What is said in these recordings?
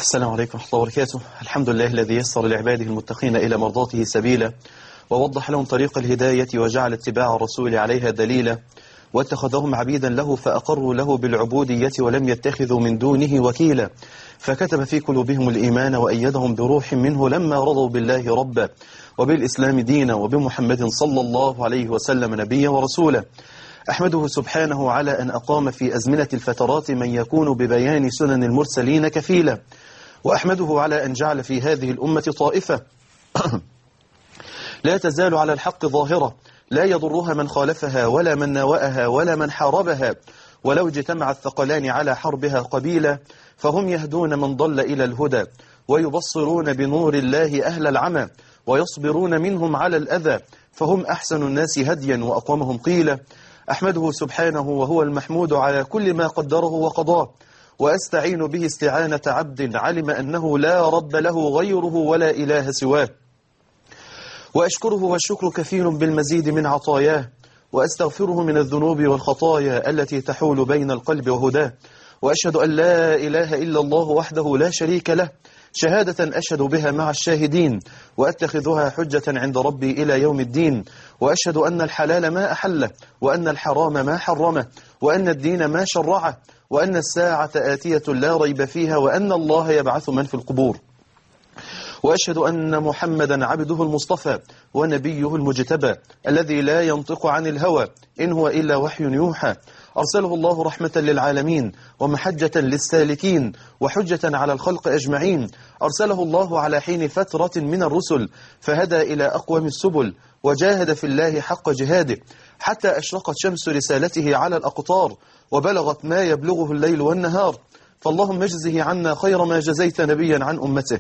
السلام عليكم ورحمة الله وبركاته. الحمد لله الذي يسر لعباده المتقين إلى مرضاته سبيلا، ووضح لهم طريق الهداية، وجعل اتباع الرسول عليها دليلا، واتخذهم عبيدا له فأقروا له بالعبودية ولم يتخذوا من دونه وكيلا، فكتب في قلوبهم الإيمان وأيدهم بروح منه لما رضوا بالله ربا وبالإسلام دينا وبمحمد صلى الله عليه وسلم نبيا ورسولا. أحمده سبحانه على أن أقام في أزمنة الفترات من يكون ببيان سنن المرسلين كفيلا، وأحمده على أن جعل في هذه الأمة طائفة لا تزال على الحق ظاهرة، لا يضرها من خالفها ولا من ناوأها ولا من حاربها، ولو اجتمع الثقلان على حربها قبيلا، فهم يهدون من ضل إلى الهدى، ويبصرون بنور الله أهل العمى، ويصبرون منهم على الأذى، فهم أحسن الناس هديا وأقومهم قيلا. أحمده سبحانه وهو المحمود على كل ما قدره وقضاه، وأستعين به استعانة عبد علم أنه لا رب له غيره ولا إله سواه، وأشكره والشكر كثير بالمزيد من عطاياه، وأستغفره من الذنوب والخطايا التي تحول بين القلب وهداه، وأشهد أن لا إله إلا الله وحده لا شريك له، شهادة أشهد بها مع الشاهدين، وأتخذها حجة عند ربي إلى يوم الدين، وأشهد أن الحلال ما أحله، وأن الحرام ما حرمه، وأن الدين ما شرعه، وأن الساعة آتية لا ريب فيها، وأن الله يبعث من في القبور. وأشهد أن محمدا عبده المصطفى ونبيه المجتبى الذي لا ينطق عن الهوى إن هو إلا وحي يوحى، أرسله الله رحمة للعالمين ومحجة للسالكين وحجة على الخلق أجمعين، أرسله الله على حين فترة من الرسل فهدى إلى أقوم السبل، وجاهد في الله حق جهاده حتى أشرقت شمس رسالته على الأقطار، وبلغت ما يبلغه الليل والنهار، فاللهم اجزه عنا خير ما جزيت نبيا عن أمته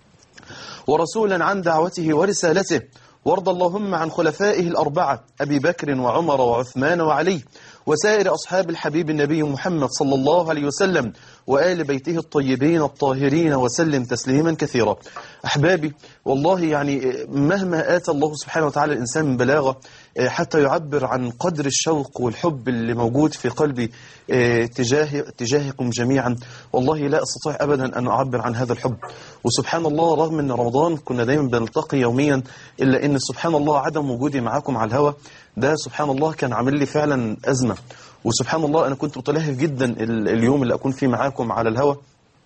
ورسولا عن دعوته ورسالته، وارض اللهم عن خلفائه الأربعة أبي بكر وعمر وعثمان وعلي، وسائر أصحاب الحبيب النبي محمد صلى الله عليه وسلم، وآل بيته الطيبين الطاهرين، وسلم تسليما كثيرا. أحبابي، والله يعني مهما آتى الله سبحانه وتعالى الإنسان من بلاغة حتى يعبر عن قدر الشوق والحب اللي موجود في قلبي تجاهكم جميعا، والله لا أستطيع أبدا أن أعبر عن هذا الحب. وسبحان الله، رغم أن رمضان كنا دايما بنلتقي يوميا، إلا أن سبحان الله عدم وجودي معاكم على الهوى ده سبحان الله كان عامل لي فعلا أزمة. وسبحان الله أنا كنت متلهف جدا اليوم اللي أكون فيه معاكم على الهوى.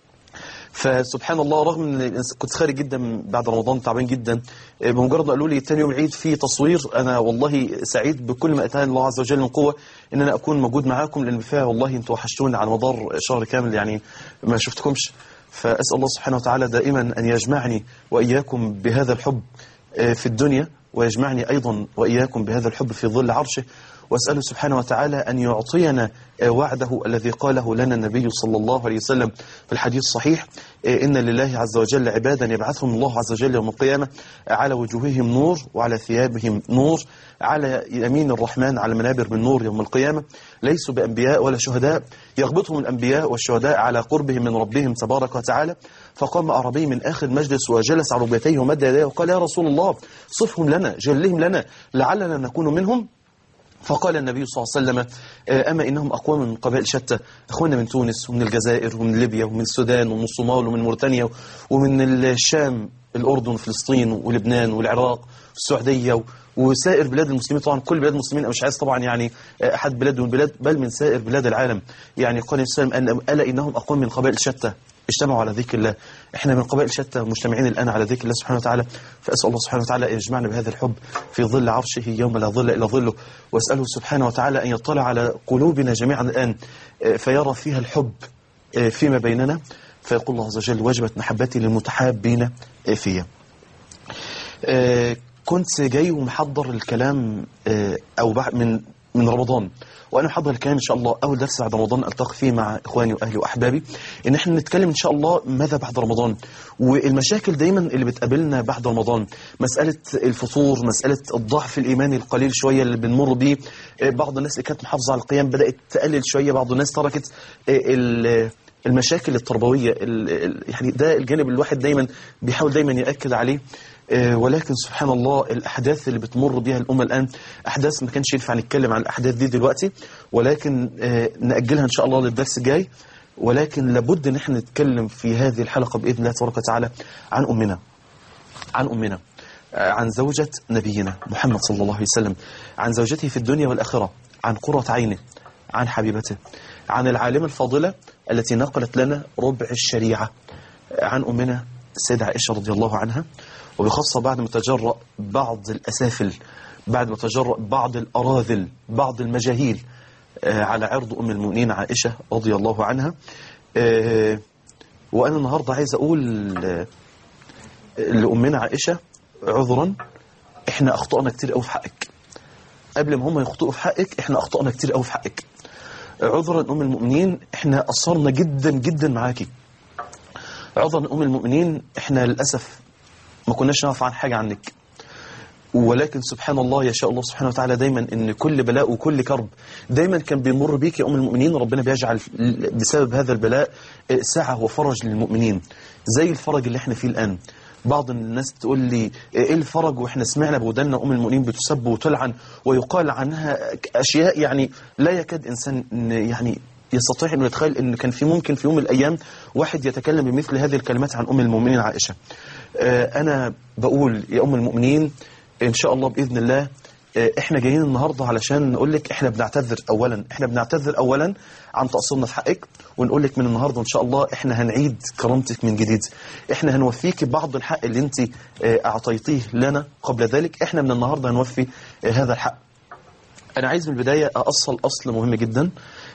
فسبحان الله، رغم ان كنت خارج جدا بعد رمضان تعبان جدا، بمجرد قالوا لي تاني يوم العيد في تصوير، انا والله سعيد بكل ما اتاني الله عز وجل من قوه ان انا اكون موجود معاكم، لان بالفعل والله انتوا وحشتوني على مدار شهر كامل، يعني ما شفتكمش. فاسال الله سبحانه وتعالى دائما ان يجمعني واياكم بهذا الحب في الدنيا، ويجمعني ايضا واياكم بهذا الحب في ظل عرشه، وأسأله سبحانه وتعالى أن يعطينا وعده الذي قاله لنا النبي صلى الله عليه وسلم في الحديث الصحيح: إن لله عز وجل عبادا يبعثهم الله عز وجل يوم القيامة على وجوههم نور وعلى ثيابهم نور، على يمين الرحمن على منابر من نور يوم القيامة، ليسوا بأنبياء ولا شهداء، يغبطهم الأنبياء والشهداء على قربهم من ربهم تبارك وتعالى. فقام أعرابي من آخر المجلس وجلس على ركبتيه ومد يديه وقال: يا رسول الله، صفهم لنا، جلهم لنا، لعلنا نكون منهم. فقال النبي صلى الله عليه وسلم: أما إنهم أقوام من قبائل شتى، أخوانا من تونس ومن الجزائر ومن ليبيا ومن السودان ومن الصومال ومن موريتانيا ومن الشام، الأردن، فلسطين ولبنان والعراق والسعودية وسائر بلاد المسلمين، طبعا كل بلاد المسلمين، أنا مش عايز طبعا يعني أحد بلاد من البلاد، بل من سائر بلاد العالم. يعني قال الإسلام ألا إنهم أقوام من قبائل شتى اجتمعوا على ذكر الله. احنا من قبائل شتى مجتمعين الآن على ذكر الله سبحانه وتعالى، فأسأل الله سبحانه وتعالى أن يجمعنا بهذا الحب في ظل عرشه يوم لا ظل إلا ظله، وأسأله سبحانه وتعالى أن يطلع على قلوبنا جميعا الآن فيرى فيها الحب فيما بيننا، فيقول الله عز وجل: وجبت محبتي للمتحابين فيا. كنت جاي ومحضر الكلام أو من رمضان، وأنا محضر الكلام إن شاء الله أول درس بعد رمضان ألتقي فيه مع إخواني وأهلي وأحبابي، إن إحنا نتكلم إن شاء الله ماذا بعد رمضان، والمشاكل دايما اللي بتقابلنا بعد رمضان، مسألة الفطور، مسألة الضعف الإيماني القليل شوية اللي بنمر بيه، بعض الناس اللي كانت محافظة على القيام بدأت تقلل شوية، بعض الناس تركت المشاكل التربوية، يعني ده الجانب الواحد دايما بيحاول دايما يأكد عليه. ولكن سبحان الله الأحداث اللي بتمر بها الأمة الآن أحداث ما كانش ينفع نتكلم عن الأحداث دي دلوقتي، ولكن نأجلها إن شاء الله للدرس الجاي. ولكن لابد ان احنا نتكلم في هذه الحلقة بإذن الله تبارك وتعالى عن أمنا، عن زوجة نبينا محمد صلى الله عليه وسلم، عن زوجته في الدنيا والآخرة، عن قرة عينه، عن حبيبته، عن العالمة الفاضلة التي نقلت لنا ربع الشريعة، عن أمنا السيدة عائشة رضي الله عنها، وبخاصة بعد ما تجرأ بعض الأسافل، بعد ما تجرأ بعض الأراذل، بعض المجاهيل على عرض أم المؤمنين عائشة رضي الله عنها. وأنا النهاردة عايز أقول لأمنا عائشة عذرا، إحنا أخطأنا كتير قوي في حقك. قبل ما هم يخطئوا في حقك إحنا أخطأنا كتير قوي في حقك. عذرا أم المؤمنين، إحنا قصرنا جدا جدا معاكي. عذرا أم المؤمنين، إحنا للأسف ما كناش نعرف عن حاجة عنك، ولكن سبحان الله يشاء الله سبحانه وتعالى دايما ان كل بلاء وكل كرب دايما كان بيمر بيك يا ام المؤمنين، ربنا بيجعل بسبب هذا البلاء سعة وفرج للمؤمنين، زي الفرج اللي احنا فيه الآن. بعض الناس تقول لي ايه الفرج، واحنا سمعنا بودنا ام المؤمنين بتسب وتلعن ويقال عنها اشياء يعني لا يكاد انسان يعني يستطيع انه يتخيل ان كان ممكن في يوم من الايام واحد يتكلم بمثل هذه الكلمات عن ام المؤمنين عائشة. انا بقول يا ام المؤمنين إن شاء الله بإذن الله إحنا جايين النهاردة علشان نقول لك إحنا بنعتذر أولا عن تقصيرنا في حقك، ونقول لك من النهاردة إن شاء الله إحنا هنعيد كرامتك من جديد، إحنا هنوفيك بعض الحق اللي أنت أعطيتيه لنا قبل ذلك، إحنا من النهاردة هنوفي هذا الحق. أنا عايز من البداية أصل مهم جدا،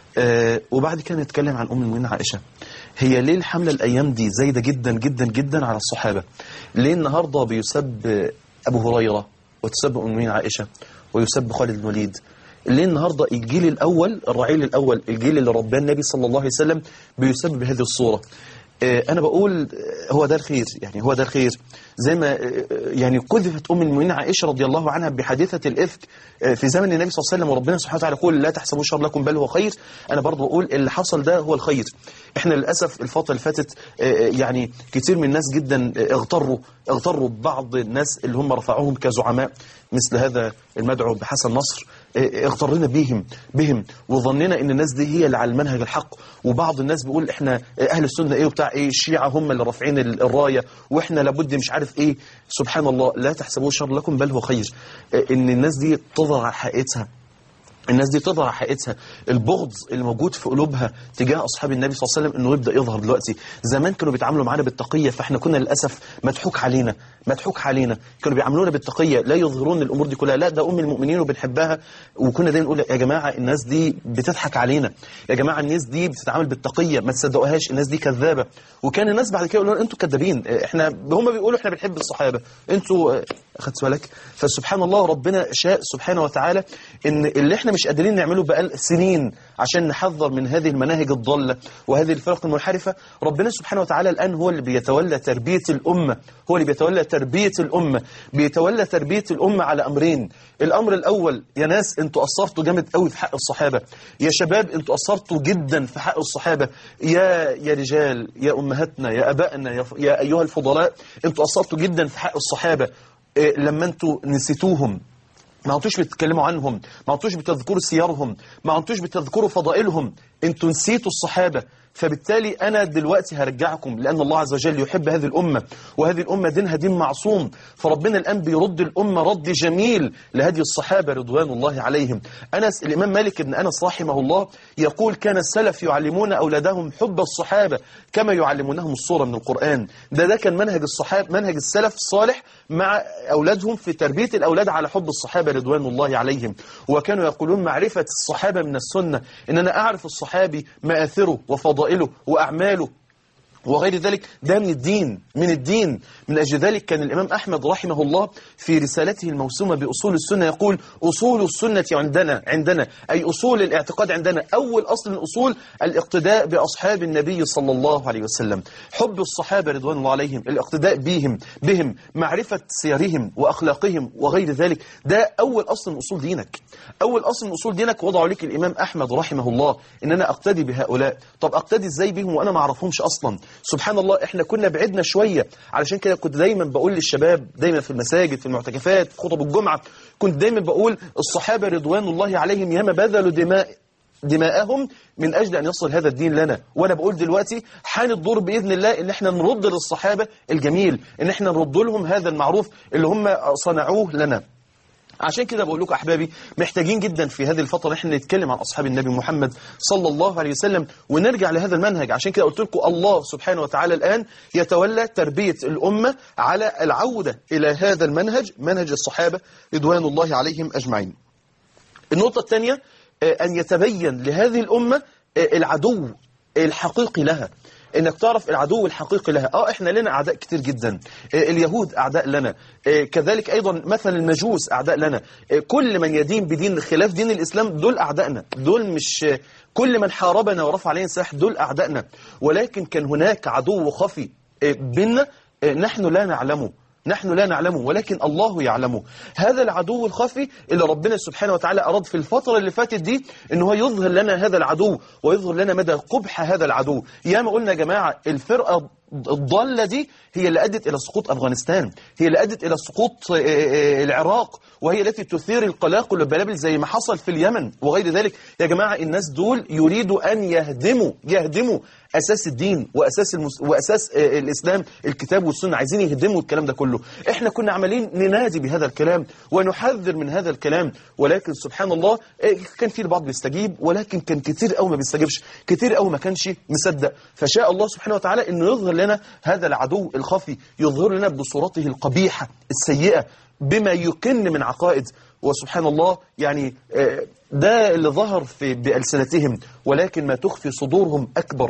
وبعد كده نتكلم عن أم المؤمنين عائشة. هي ليه الحملة الأيام دي زايدة جدا جدا جدا على الصحابة؟ ليه النهاردة بيسب أبو هريرة وتسب أم المؤمنين عائشة ويسب خالد بن الوليد؟ ليه النهاردة الجيل الأول، الرعيل الأول، الجيل اللي رباه النبي صلى الله عليه وسلم بيسب بهذه الصورة؟ أنا بقول هو ده الخير، يعني هو ده الخير. زي ما يعني قذفت أم المؤمنين عائشة رضي الله عنها بحادثة الإفك في زمن النبي صلى الله عليه وسلم، وربنا سبحانه وتعالى يقول لا تحسبوا شر لكم بل هو خير. أنا برضو بقول اللي حصل ده هو الخير. إحنا للأسف الفترة اللي فاتت يعني كتير من الناس جدا اغتروا بعض الناس اللي هم رفعوهم كزعماء مثل هذا المدعو بحسن نصر، اغترنا بهم وظننا ان الناس دي هي اللي على المنهج الحق. وبعض الناس بيقول احنا اهل السنه ايه وبتاع ايه، الشيعه هم اللي رافعين الرايه واحنا لابد مش عارف ايه. سبحان الله، لا تحسبوه شر لكم بل هو خير. ان الناس دي تظهر على حقيقتها، الناس دي تظهر حقيقتها. البغض اللي موجود في قلوبها تجاه أصحاب النبي صلى الله عليه وسلم إنه يبدأ يظهر دلوقتي. زمان كانوا بيتعاملوا معانا بالتقية، فإحنا كنا للأسف مضحوك علينا. كانوا بيعاملونا بالتقية، لا يظهرون الأمور دي كلها. لا، ده أم المؤمنين وبنحبها، وكنا دايما نقول يا جماعة الناس دي بتضحك علينا، يا جماعة الناس دي بتتعامل بالتقية، ما تصدقوهاش، الناس دي كذابة. وكان الناس بعد كده يقولون أنتوا كذابين، هم بيقولوا إحنا بنحب الصحابة، أنتوا أخدت بالك؟ فسبحان الله، ربنا شاء سبحانه وتعالى إن اللي إحنا مش قادرين نعمله بقال سنين عشان نحذر من هذه المناهج الضالة وهذه الفرق المنحرفة، ربنا سبحانه وتعالى الآن هو اللي بيتولى تربية الأمة، بيتولى تربية الأمة على أمرين. الأمر الأول، يا ناس أنتوا قصرتوا جامد قوي في حق الصحابة، يا شباب أنتوا قصرتوا جدا في حق الصحابة، يا رجال، يا أمهاتنا، يا أبائنا، يا أيها الفضلاء، أنتوا قصرتوا جدا في حق الصحابة. لما أنتوا نسيتوهم، ما عدتوش بتتكلموا عنهم، ما عدتوش بتذكروا سيرهم، ما عدتوش بتذكروا فضائلهم، انتوا نسيتوا الصحابة. فبالتالي أنا دلوقتي هرجعكم، لأن الله عز وجل يحب هذه الأمة، وهذه الأمة دينها دين معصوم. فربنا الآن بيرد الأمة رد جميل لهدي الصحابة رضوان الله عليهم. الإمام مالك بن أنس رحمه الله يقول كان السلف يعلمون أولادهم حب الصحابة كما يعلمونهم الصورة من القرآن. ده كان منهج الصحابة، منهج السلف الصالح مع أولادهم في تربية الأولاد على حب الصحابة رضوان الله عليهم. وكانوا يقولون معرفة الصحابة من السنة، إن أنا أعرف الصحابي مآثره وفضائله وأعماله وغير ذلك، ده من الدين. من أجل ذلك كان الإمام أحمد رحمه الله في رسالته الموسومة بأصول السنة يقول أصول السنة عندنا أي أصول الاعتقاد عندنا، أول أصل من أصول الاقتداء بأصحاب النبي صلى الله عليه وسلم، حب الصحابة رضوان الله عليهم، الاقتداء بهم، معرفة سيرهم وأخلاقهم وغير ذلك. ده أول أصل من أصول دينك، أول أصل من أصول دينك وضعوا لك الإمام أحمد رحمه الله، إن أنا أقتدي بهؤلاء. طب أقتدي إزاي بهم وأنا ما أعرفهمش أصلا؟ سبحان الله، إحنا كنا بعدنا شوية. علشان كده كنت دايما بقول للشباب، دايما في المساجد، في المعتكفات، في خطب الجمعة، كنت دايما بقول الصحابة رضوان الله عليهم ياما بذلوا دماء دماءهم من أجل أن يصل هذا الدين لنا. وأنا بقول دلوقتي حان الدور بإذن الله إن احنا نرد للصحابة الجميل، إن احنا نرد لهم هذا المعروف اللي هم صنعوه لنا. عشان كده بقول لكم أحبابي، محتاجين جدا في هذه الفترة احنا نتكلم عن أصحاب النبي محمد صلى الله عليه وسلم ونرجع لهذا المنهج. عشان كده قلت لكم الله سبحانه وتعالى الآن يتولى تربية الأمة على العودة إلى هذا المنهج، منهج الصحابة رضوان الله عليهم أجمعين. النقطة الثانية أن يتبين لهذه الأمة العدو الحقيقي لها، انك تعرف العدو الحقيقي لها. احنا لنا اعداء كتير جدا، اليهود اعداء لنا، كذلك ايضا مثلا المجوس اعداء لنا، كل من يدين بدين خلاف دين الاسلام دول اعدائنا، دول مش كل من حاربنا ورفع علينا سلاح دول اعدائنا. ولكن كان هناك عدو خفي بيننا نحن لا نعلمه ولكن الله يعلمه. هذا العدو الخفي اللي ربنا سبحانه وتعالى أراد في الفترة اللي فاتت دي إن هو يظهر لنا هذا العدو ويظهر لنا مدى قبح هذا العدو. يا ما قلنا يا جماعة الفرقة الضالة دي هي اللي أدت إلى سقوط أفغانستان، هي اللي أدت إلى سقوط العراق، وهي التي تثير القلاقل والبلابل زي ما حصل في اليمن وغير ذلك. يا جماعة الناس دول يريدوا أن يهدموا أساس الدين وأساس الإسلام، الكتاب والسنة، عايزين يهدموا الكلام ده كله. إحنا كنا عمالين ننادي بهذا الكلام ونحذر من هذا الكلام، ولكن سبحان الله كان في البعض بيستجيب، ولكن كان كتير قوي ما بيستجيبش، كتير قوي ما كانش مصدق. فشاء الله سبحانه وتعالى إنه يظهر لنا هذا العدو الخفي، يظهر لنا بصورته القبيحة السيئة بما يكن من عقائد. وسبحان الله يعني ده اللي ظهر بألسنتهم، ولكن ما تخفي صدورهم أكبر.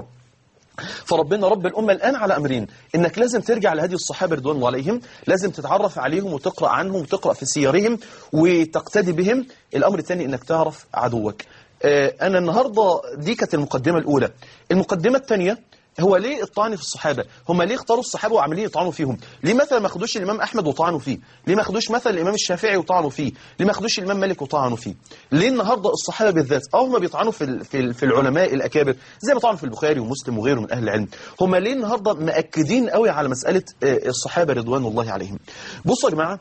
فربنا رب الأمة الآن على أمرين، إنك لازم ترجع لهدي الصحابة رضوان الله عليهم، لازم تتعرف عليهم وتقرأ عنهم وتقرأ في سيرهم وتقتدي بهم. الأمر الثاني إنك تعرف عدوك. أنا النهاردة دي كانت المقدمة الأولى. المقدمة الثانية هو ليه الطعن في الصحابة؟ هم ليه اختاروا الصحابة وعملين يطعنوا فيهم؟ ليه مثلا ما خدوش الإمام أحمد وطعنوا فيه؟ ليه ما خدوش مثلا الإمام الشافعي وطعنوا فيه؟ ليه ما خدوش الإمام مالك وطعنوا فيه؟ ليه النهاردة الصحابة بالذات هم بيطعنوا في العلماء الأكابر زي ما طعنوا في البخاري ومسلم وغيره من أهل العلم؟ هم ليه النهاردة مأكدين قوي على مسألة الصحابة رضوان الله عليهم؟ بصوا يا جماعة،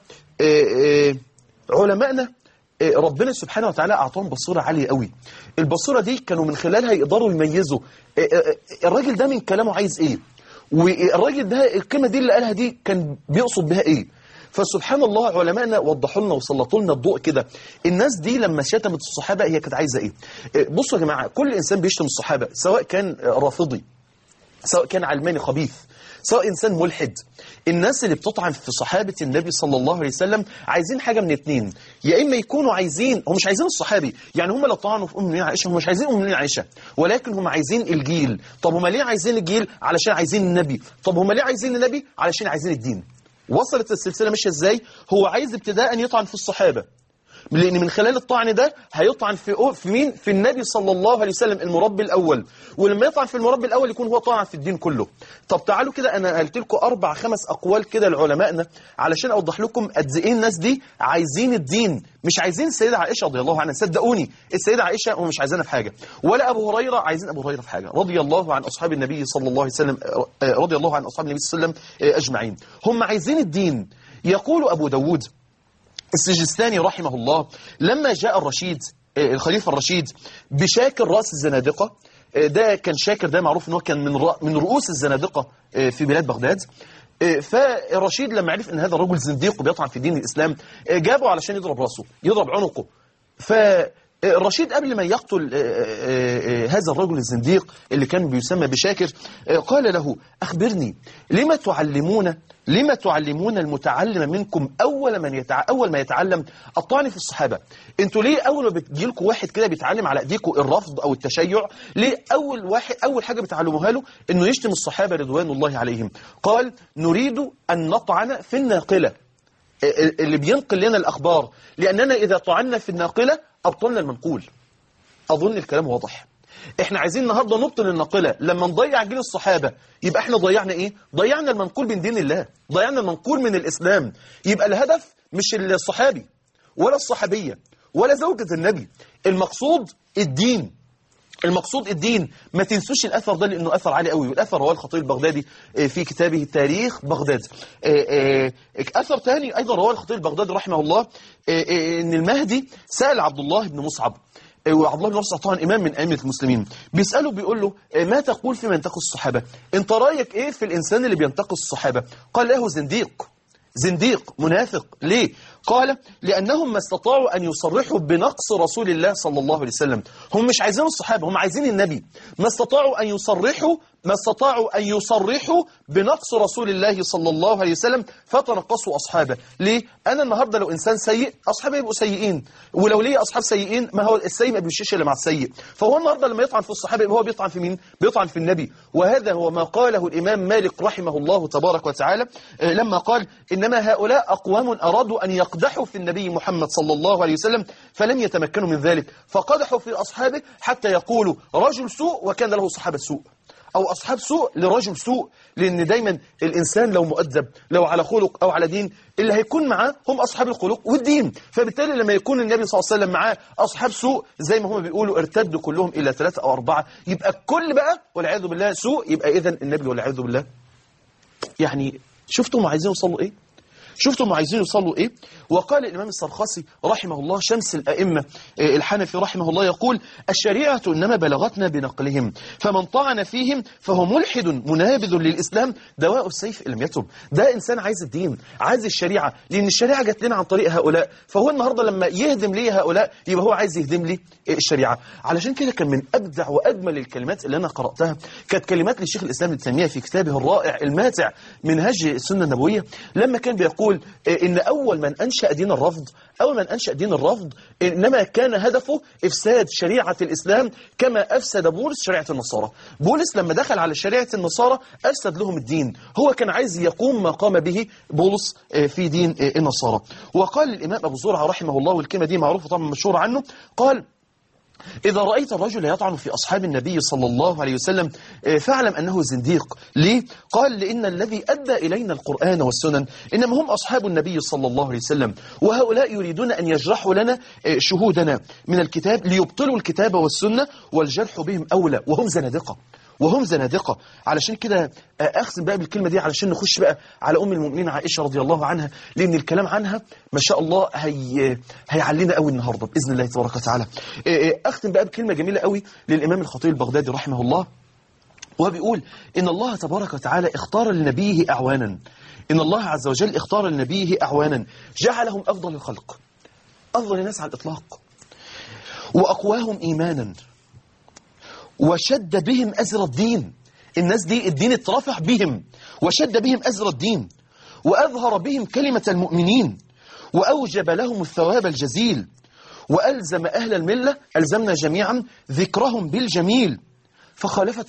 علمائنا ربنا سبحانه وتعالى أعطاهم بصيرة عالية قوي. البصيرة دي كانوا من خلالها يقدروا يميزوا الراجل ده من كلامه عايز ايه، والراجل ده الكلمة دي اللي قالها دي كان بيقصد بها ايه. فسبحان الله علمائنا وضحوا لنا وسلطوا لنا الضوء كده. الناس دي لما شتمت الصحابة هي كانت عايزة ايه؟ بصوا يا جماعة، كل إنسان بيشتم الصحابة سواء كان رافضي، سواء كان علماني خبيث، سواء إنسان ملحد، الناس اللي بتطعن في صحابة النبي صلى الله عليه وسلم عايزين حاجة من اتنين. يا إما يكونوا عايزين، هم مش عايزين الصحابي، يعني هم لو طعنوا في أم المؤمنين عائشة هم مش عايزين أم المؤمنين عائشة، ولكن هم عايزين الجيل. طب هم ليه عايزين الجيل؟ علشان عايزين النبي. طب هم ليه عايزين النبي؟ علشان عايزين الدين. وصلت السلسلة ماشية إزاي؟ هو عايز ابتداء يطعن في الصحابة، لأن من خلال الطعن ده هيطعن في مين؟ في النبي صلى الله عليه وسلم المربي الأول، ولما يطعن في المربي الأول يكون هو طعن في الدين كله. طب تعالوا كده، أنا قلت لكم 4-5 أقوال كده لعلمائنا علشان أوضح لكم قد إيه الناس دي عايزين الدين، مش عايزين السيدة عائشة رضي الله عنها. صدقوني السيدة عائشة هم مش عايزينها في حاجة، ولا أبو هريرة عايزين أبو هريرة في حاجة، رضي الله عن أصحاب النبي صلى الله عليه وسلم، رضي الله عن أصحاب النبي صلى الله عليه وسلم أجمعين. هم عايزين الدين. يقول أبو داود السجستاني رحمه الله لما جاء الرشيد الخليفة الرشيد بشاكر رأس الزنادقة، ده كان شاكر ده معروف أنه كان من رؤوس الزنادقة في بلاد بغداد. فالرشيد لما عرف أن هذا الرجل زنديق وبيطعن في دين الإسلام جابه علشان يضرب رأسه، يضرب عنقه. فالرشيد قبل ما يقتل هذا الرجل الزنديق اللي كان بيسمى بشاكر قال له: أخبرني لما تعلمون المتعلم منكم أول ما يتعلم الطعن في الصحابة؟ انتوا ليه أول ما بتجيلكم واحد كده بيتعلم على أيديكم الرفض أو التشيع، ليه أول حاجة بتعلموها له إنه يشتم الصحابة رضوان الله عليهم؟ قال: نريد أن نطعن في الناقلة، اللي بينقل لنا الأخبار، لأننا إذا طعنا في الناقلة أبطلنا المنقول. أظن الكلام واضح. احنا عايزين النهاردة نبطل الناقلة. لما نضيع جيل الصحابة يبقى احنا ضيعنا ايه؟ ضيعنا المنقول من دين الله، ضيعنا المنقول من الإسلام. يبقى الهدف مش الصحابي ولا الصحابية ولا زوجة النبي، المقصود الدين. المقصود الدين. ما تنسوش الأثر ده لأنه أثر عالي قوي، والأثر رواه الخطيب البغدادي في كتابه تاريخ بغداد. أثر ثاني أيضا رواه الخطيب البغدادي رحمه الله، إن المهدي سأل عبد الله بن مصعب وعبد الله بن مسعود طبعا إمام من أئمة المسلمين، بيسأله بيقول له ما تقول في من ينتقص الصحابة؟ أنت رأيك إيه في الإنسان اللي بينتقص الصحابة؟ قال له زنديق، زنديق منافق. ليه؟ قال لأنهم ما استطاعوا أن يصرحوا بنقص رسول الله صلى الله عليه وسلم. هم مش عايزين الصحابة، هم عايزين النبي. ما استطاعوا أن يصرحوا بنقص رسول الله صلى الله عليه وسلم فتنقصوا أصحابه. ليه؟ أنا النهاردة لو إنسان سيء أصحابي يبقوا سيئين، ولو ليه أصحاب سيئين ما هو السيء ما بيمشيش إلا مع السيء. فهو النهاردة لما يطعن في الصحابة هو بيطعن في مين؟ بيطعن في النبي. وهذا هو ما قاله الإمام مالك رحمه الله تبارك وتعالى لما قال إنما هؤلاء أقوام أرادوا أن يقدحوا في النبي محمد صلى الله عليه وسلم فلم يتمكنوا من ذلك، فقدحوا في أصحابه حتى يقولوا رجل سوء وكان له صحابة سوء، أو أصحاب سوء لرجل سوء. لأن دايما الإنسان لو مؤدب، لو على خلق أو على دين، اللي هيكون معاه هم أصحاب الخلق والدين. فبالتالي لما يكون النبي صلى الله عليه وسلم معاه أصحاب سوء زي ما هم بيقولوا ارتدوا كلهم إلى 3 أو 4، يبقى الكل بقى والعياذ بالله سوء، يبقى إذن النبي والعياذ بالله. يعني شفتوا ما عايزين يوصلوا إيه؟ شفتوا ما عايزين يوصلوا إيه؟ وقال الإمام السرخسي رحمه الله شمس الأئمة الحنفي رحمه الله يقول الشريعة إنما بلغتنا بنقلهم، فمن طعن فيهم فهو ملحد منابذ للإسلام دواء السيف إن لم يتب. ده إنسان عايز الدين، عايز الشريعة، لأن الشريعة جات لنا عن طريق هؤلاء. فهو النهاردة لما يهدم لي هؤلاء يبقى هو عايز يهدم لي الشريعة. علشان كده كان من أبدع وأجمل الكلمات اللي أنا قرأتها كانت كلمات للشيخ الإسلام ابن تيمية في كتابه الرائع الماتع منهج السنة النبوية، لما كان بيقول إن أول من أنشأ دين الرفض إنما كان هدفه إفساد شريعة الإسلام كما أفسد بولس شريعة النصارى. بولس لما دخل على شريعة النصارى أفسد لهم الدين، هو كان عايز يقوم ما قام به بولس في دين النصارى. وقال الإمام أبو زرعة رحمه الله، والكلمة دي معروفة طبعا مشهورة عنه، قال إذا رأيت الرجل يطعن في أصحاب النبي صلى الله عليه وسلم فاعلم أنه زنديق. ليه؟ قال لأن الذي أدى إلينا القرآن والسنن إنما هم أصحاب النبي صلى الله عليه وسلم، وهؤلاء يريدون أن يجرحوا لنا شهودنا من الكتاب ليبطلوا الكتاب والسنة، والجرح بهم أولى، وهم زنادقة. علشان كده أختم بقى بالكلمة دي علشان نخش بقى على أم المؤمنين عائشة رضي الله عنها، لأن الكلام عنها ما شاء الله هيعلينا قوي النهاردة بإذن الله تبارك وتعالى. أختم بقى بكلمة جميلة قوي للإمام الخطيب البغدادي رحمه الله، وبيقول إن الله تبارك وتعالى اختار لنبيه أعوانا، إن الله عز وجل اختار لنبيه أعوانا جعلهم أفضل الخلق، أفضل الناس على الإطلاق، وأقواهم إيمانا، وشد بهم أزر الدين. الناس دي الدين اترفع بهم، وشد بهم أزر الدين، وأظهر بهم كلمة المؤمنين، وأوجب لهم الثواب الجزيل، وألزم أهل الملة ألزمنا جميعا ذكرهم بالجميل. فخالفت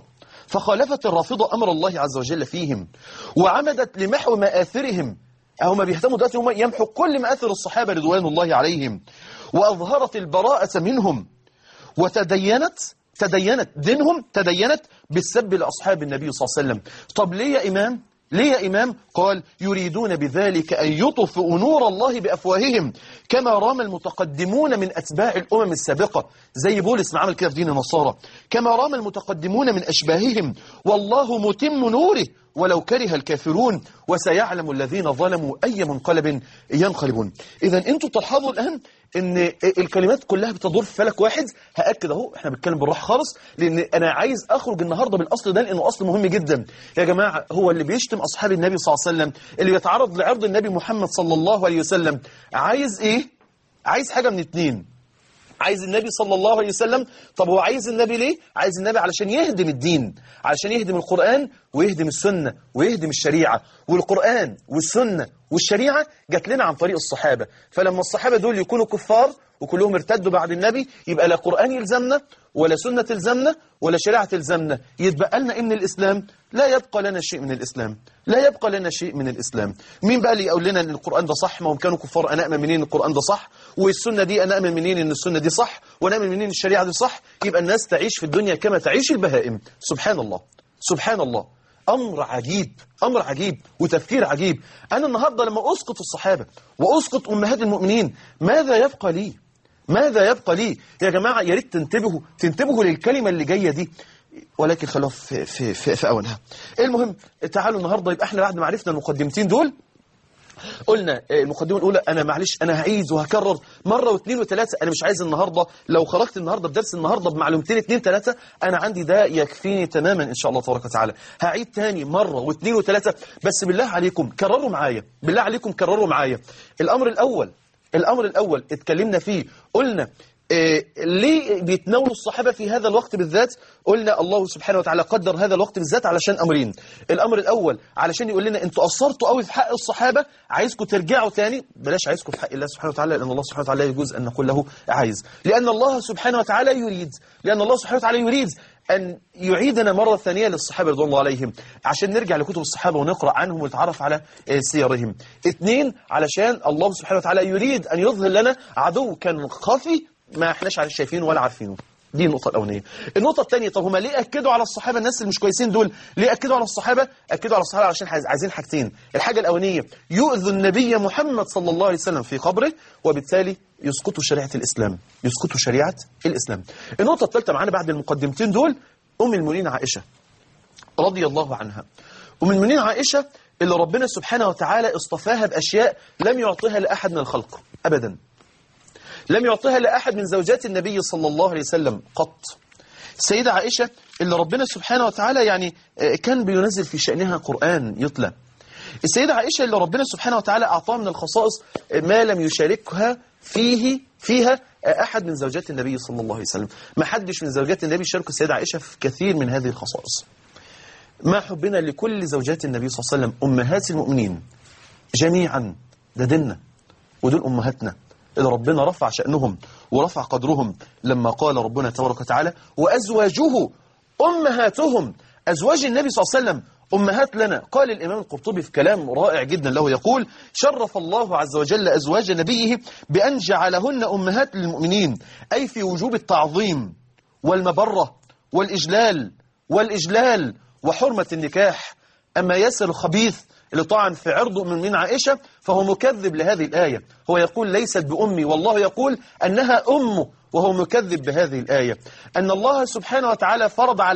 الرافضة أمر الله عز وجل فيهم، وعمدت لمحو مآثرهم. هم بيهتموا دلوقتي هم يمحوا كل مآثر الصحابة رضوان الله عليهم، وأظهرت البراءة منهم، وتدينت دينهم بالسب لأصحاب النبي صلى الله عليه وسلم. طب ليه يا إمام؟ قال يريدون بذلك أن يطفئوا نور الله بأفواههم كما رام المتقدمون من أتباع الأمم السابقة، زي بولس ما عمل كده في دين النصارى، كما رام المتقدمون من أشباههم، والله متم نوره ولو كره الكافرون، وسيعلم الذين ظلموا أي منقلب ينقلبون. إذا أنتم تلاحظوا الآن ان الكلمات كلها بتدور في فلك واحد. هأكد اهو احنا بنتكلم بالراحه خالص، لان انا عايز اخرج النهارده بالاصل ده لانه اصل مهم جدا يا جماعه. هو اللي بيشتم اصحاب النبي صلى الله عليه وسلم، اللي بيتعرض لعرض النبي محمد صلى الله عليه وسلم، عايز ايه؟ عايز حاجه من اتنين. عايز النبي صلى الله عليه وسلم. طب هو عايز النبي ليه؟ عايز النبي علشان يهدم الدين، علشان يهدم القرآن ويهدم السنة ويهدم الشريعة. والقرآن والسنة والشريعة جات لنا عن طريق الصحابة. فلما الصحابة دول يكونوا كفار وكلهم ارتدوا بعد النبي، يبقى لا قرآن يلزمنا ولا سنة تلزمنا ولا شريعة تلزمنا. يتبقى لنا إن الإسلام لا يبقى لنا شيء من الإسلام، لا يبقى لنا شيء من الإسلام. مين بقى اللي يقول لنا إن القرآن ده صح؟ ما هم كانوا كفار. أنا أؤمن منين إن القرآن ده صح؟ والسنة دي أنا أؤمن منين إن السنة دي صح؟ وأنا أؤمن منين إن الشريعة دي صح؟ يبقى الناس تعيش في الدنيا كما تعيش البهائم. سبحان الله، سبحان الله. أمر عجيب، أمر عجيب وتفكير عجيب. أنا النهاردة لما أسقط الصحابة وأسقط أمهات المؤمنين ماذا يبقى لي؟ ماذا يبقى لي؟ يا جماعة يا ريت تنتبهوا للكلمة اللي جاية دي، ولكن خلوها في أولها. المهم تعالوا النهاردة يبقى احنا بعد ما عرفنا المقدمتين دول قلنا المقدمة الأولى، أنا معلش أنا هعيد وهكرر مرة واثنين وثلاثة، أنا مش عايز النهاردة لو خرجت النهاردة بدرس النهاردة بمعلومتين اثنين ثلاثة أنا عندي ده يكفيني تماما إن شاء الله تبارك وتعالى. هعيد تاني مرة واثنين وثلاثة، بس بالله عليكم كرروا معايا، بالله عليكم كرروا معايا. الأمر الأول اتكلمنا فيه، قلنا ليه بيتناولوا الصحابة في هذا الوقت بالذات؟ قلنا الله سبحانه وتعالى قدر هذا الوقت بالذات علشان أمرين. الأمر الأول علشان يقول لنا أنتوا قصرتوا قوي في حق الصحابة، عايزكم ترجعوا تاني، بلاش عايزكم في حق الله سبحانه وتعالى، لأن الله سبحانه وتعالى يجوز أن نقول له عايز، لأن الله سبحانه وتعالى يريد أن يعيدنا مرة ثانية للصحابة رضوان الله عليهم، عشان نرجع لكتب الصحابة ونقرأ عنهم ونتعرف على سيرهم. 2، علشان الله سبحانه وتعالى يريد أن يظهر لنا عدو كان خفي ما احناش شايفينه ولا عارفينه. دي النقطة الأولانية. النقطة الثانية، طب هما ليه أكدوا على الصحابة الناس اللي مش كويسين دول؟ ليه أكدوا على الصحابة؟ أكدوا على الصحابة عشان عايزين حاجتين. الحاجة الأولانية يؤذوا النبي محمد صلى الله عليه وسلم في قبره، وبالتالي يسقطوا شريعة الإسلام. النقطة الثالثة معانا بعد المقدمتين دول، أم المؤمنين عائشة رضي الله عنها. أم المؤمنين عائشة اللي ربنا سبحانه وتعالى اصطفاها بأشياء لم يعطيها لأحد من الخلق أبدا، لم يعطيها لأحد من زوجات النبي صلى الله عليه وسلم قط. السيدة عائشة اللي ربنا سبحانه وتعالى يعني كان بينزل في شأنها قرآن يتلى. السيدة عائشة اللي ربنا سبحانه وتعالى أعطاها من الخصائص ما لم يشاركها فيها أحد من زوجات النبي صلى الله عليه وسلم. ما حدش من زوجات النبي شارك السيدة عائشة في كثير من هذه الخصائص. ما حبنا لكل زوجات النبي صلى الله عليه وسلم أمهات المؤمنين جميعا، ده ديننا ودول أمهاتنا اللي ربنا رفع شأنهم ورفع قدرهم لما قال ربنا تبارك وتعالى وأزواجه أمهاتهم. أزواج النبي صلى الله عليه وسلم أمهات لنا. قال الإمام القرطبي في كلام رائع جدا له، يقول شرف الله عز وجل أزواج نبيه بأن جعلهن أمهات للمؤمنين، أي في وجوب التعظيم والمبرة والإجلال وحرمة النكاح. أما ياسر الخبيث اللي طعن في عرض من عائشة فهو مكذب لهذه الآية، هو يقول ليست بأمي، والله يقول أنها أمه، وهو مكذب بهذه الآية. أن الله سبحانه وتعالى فرض على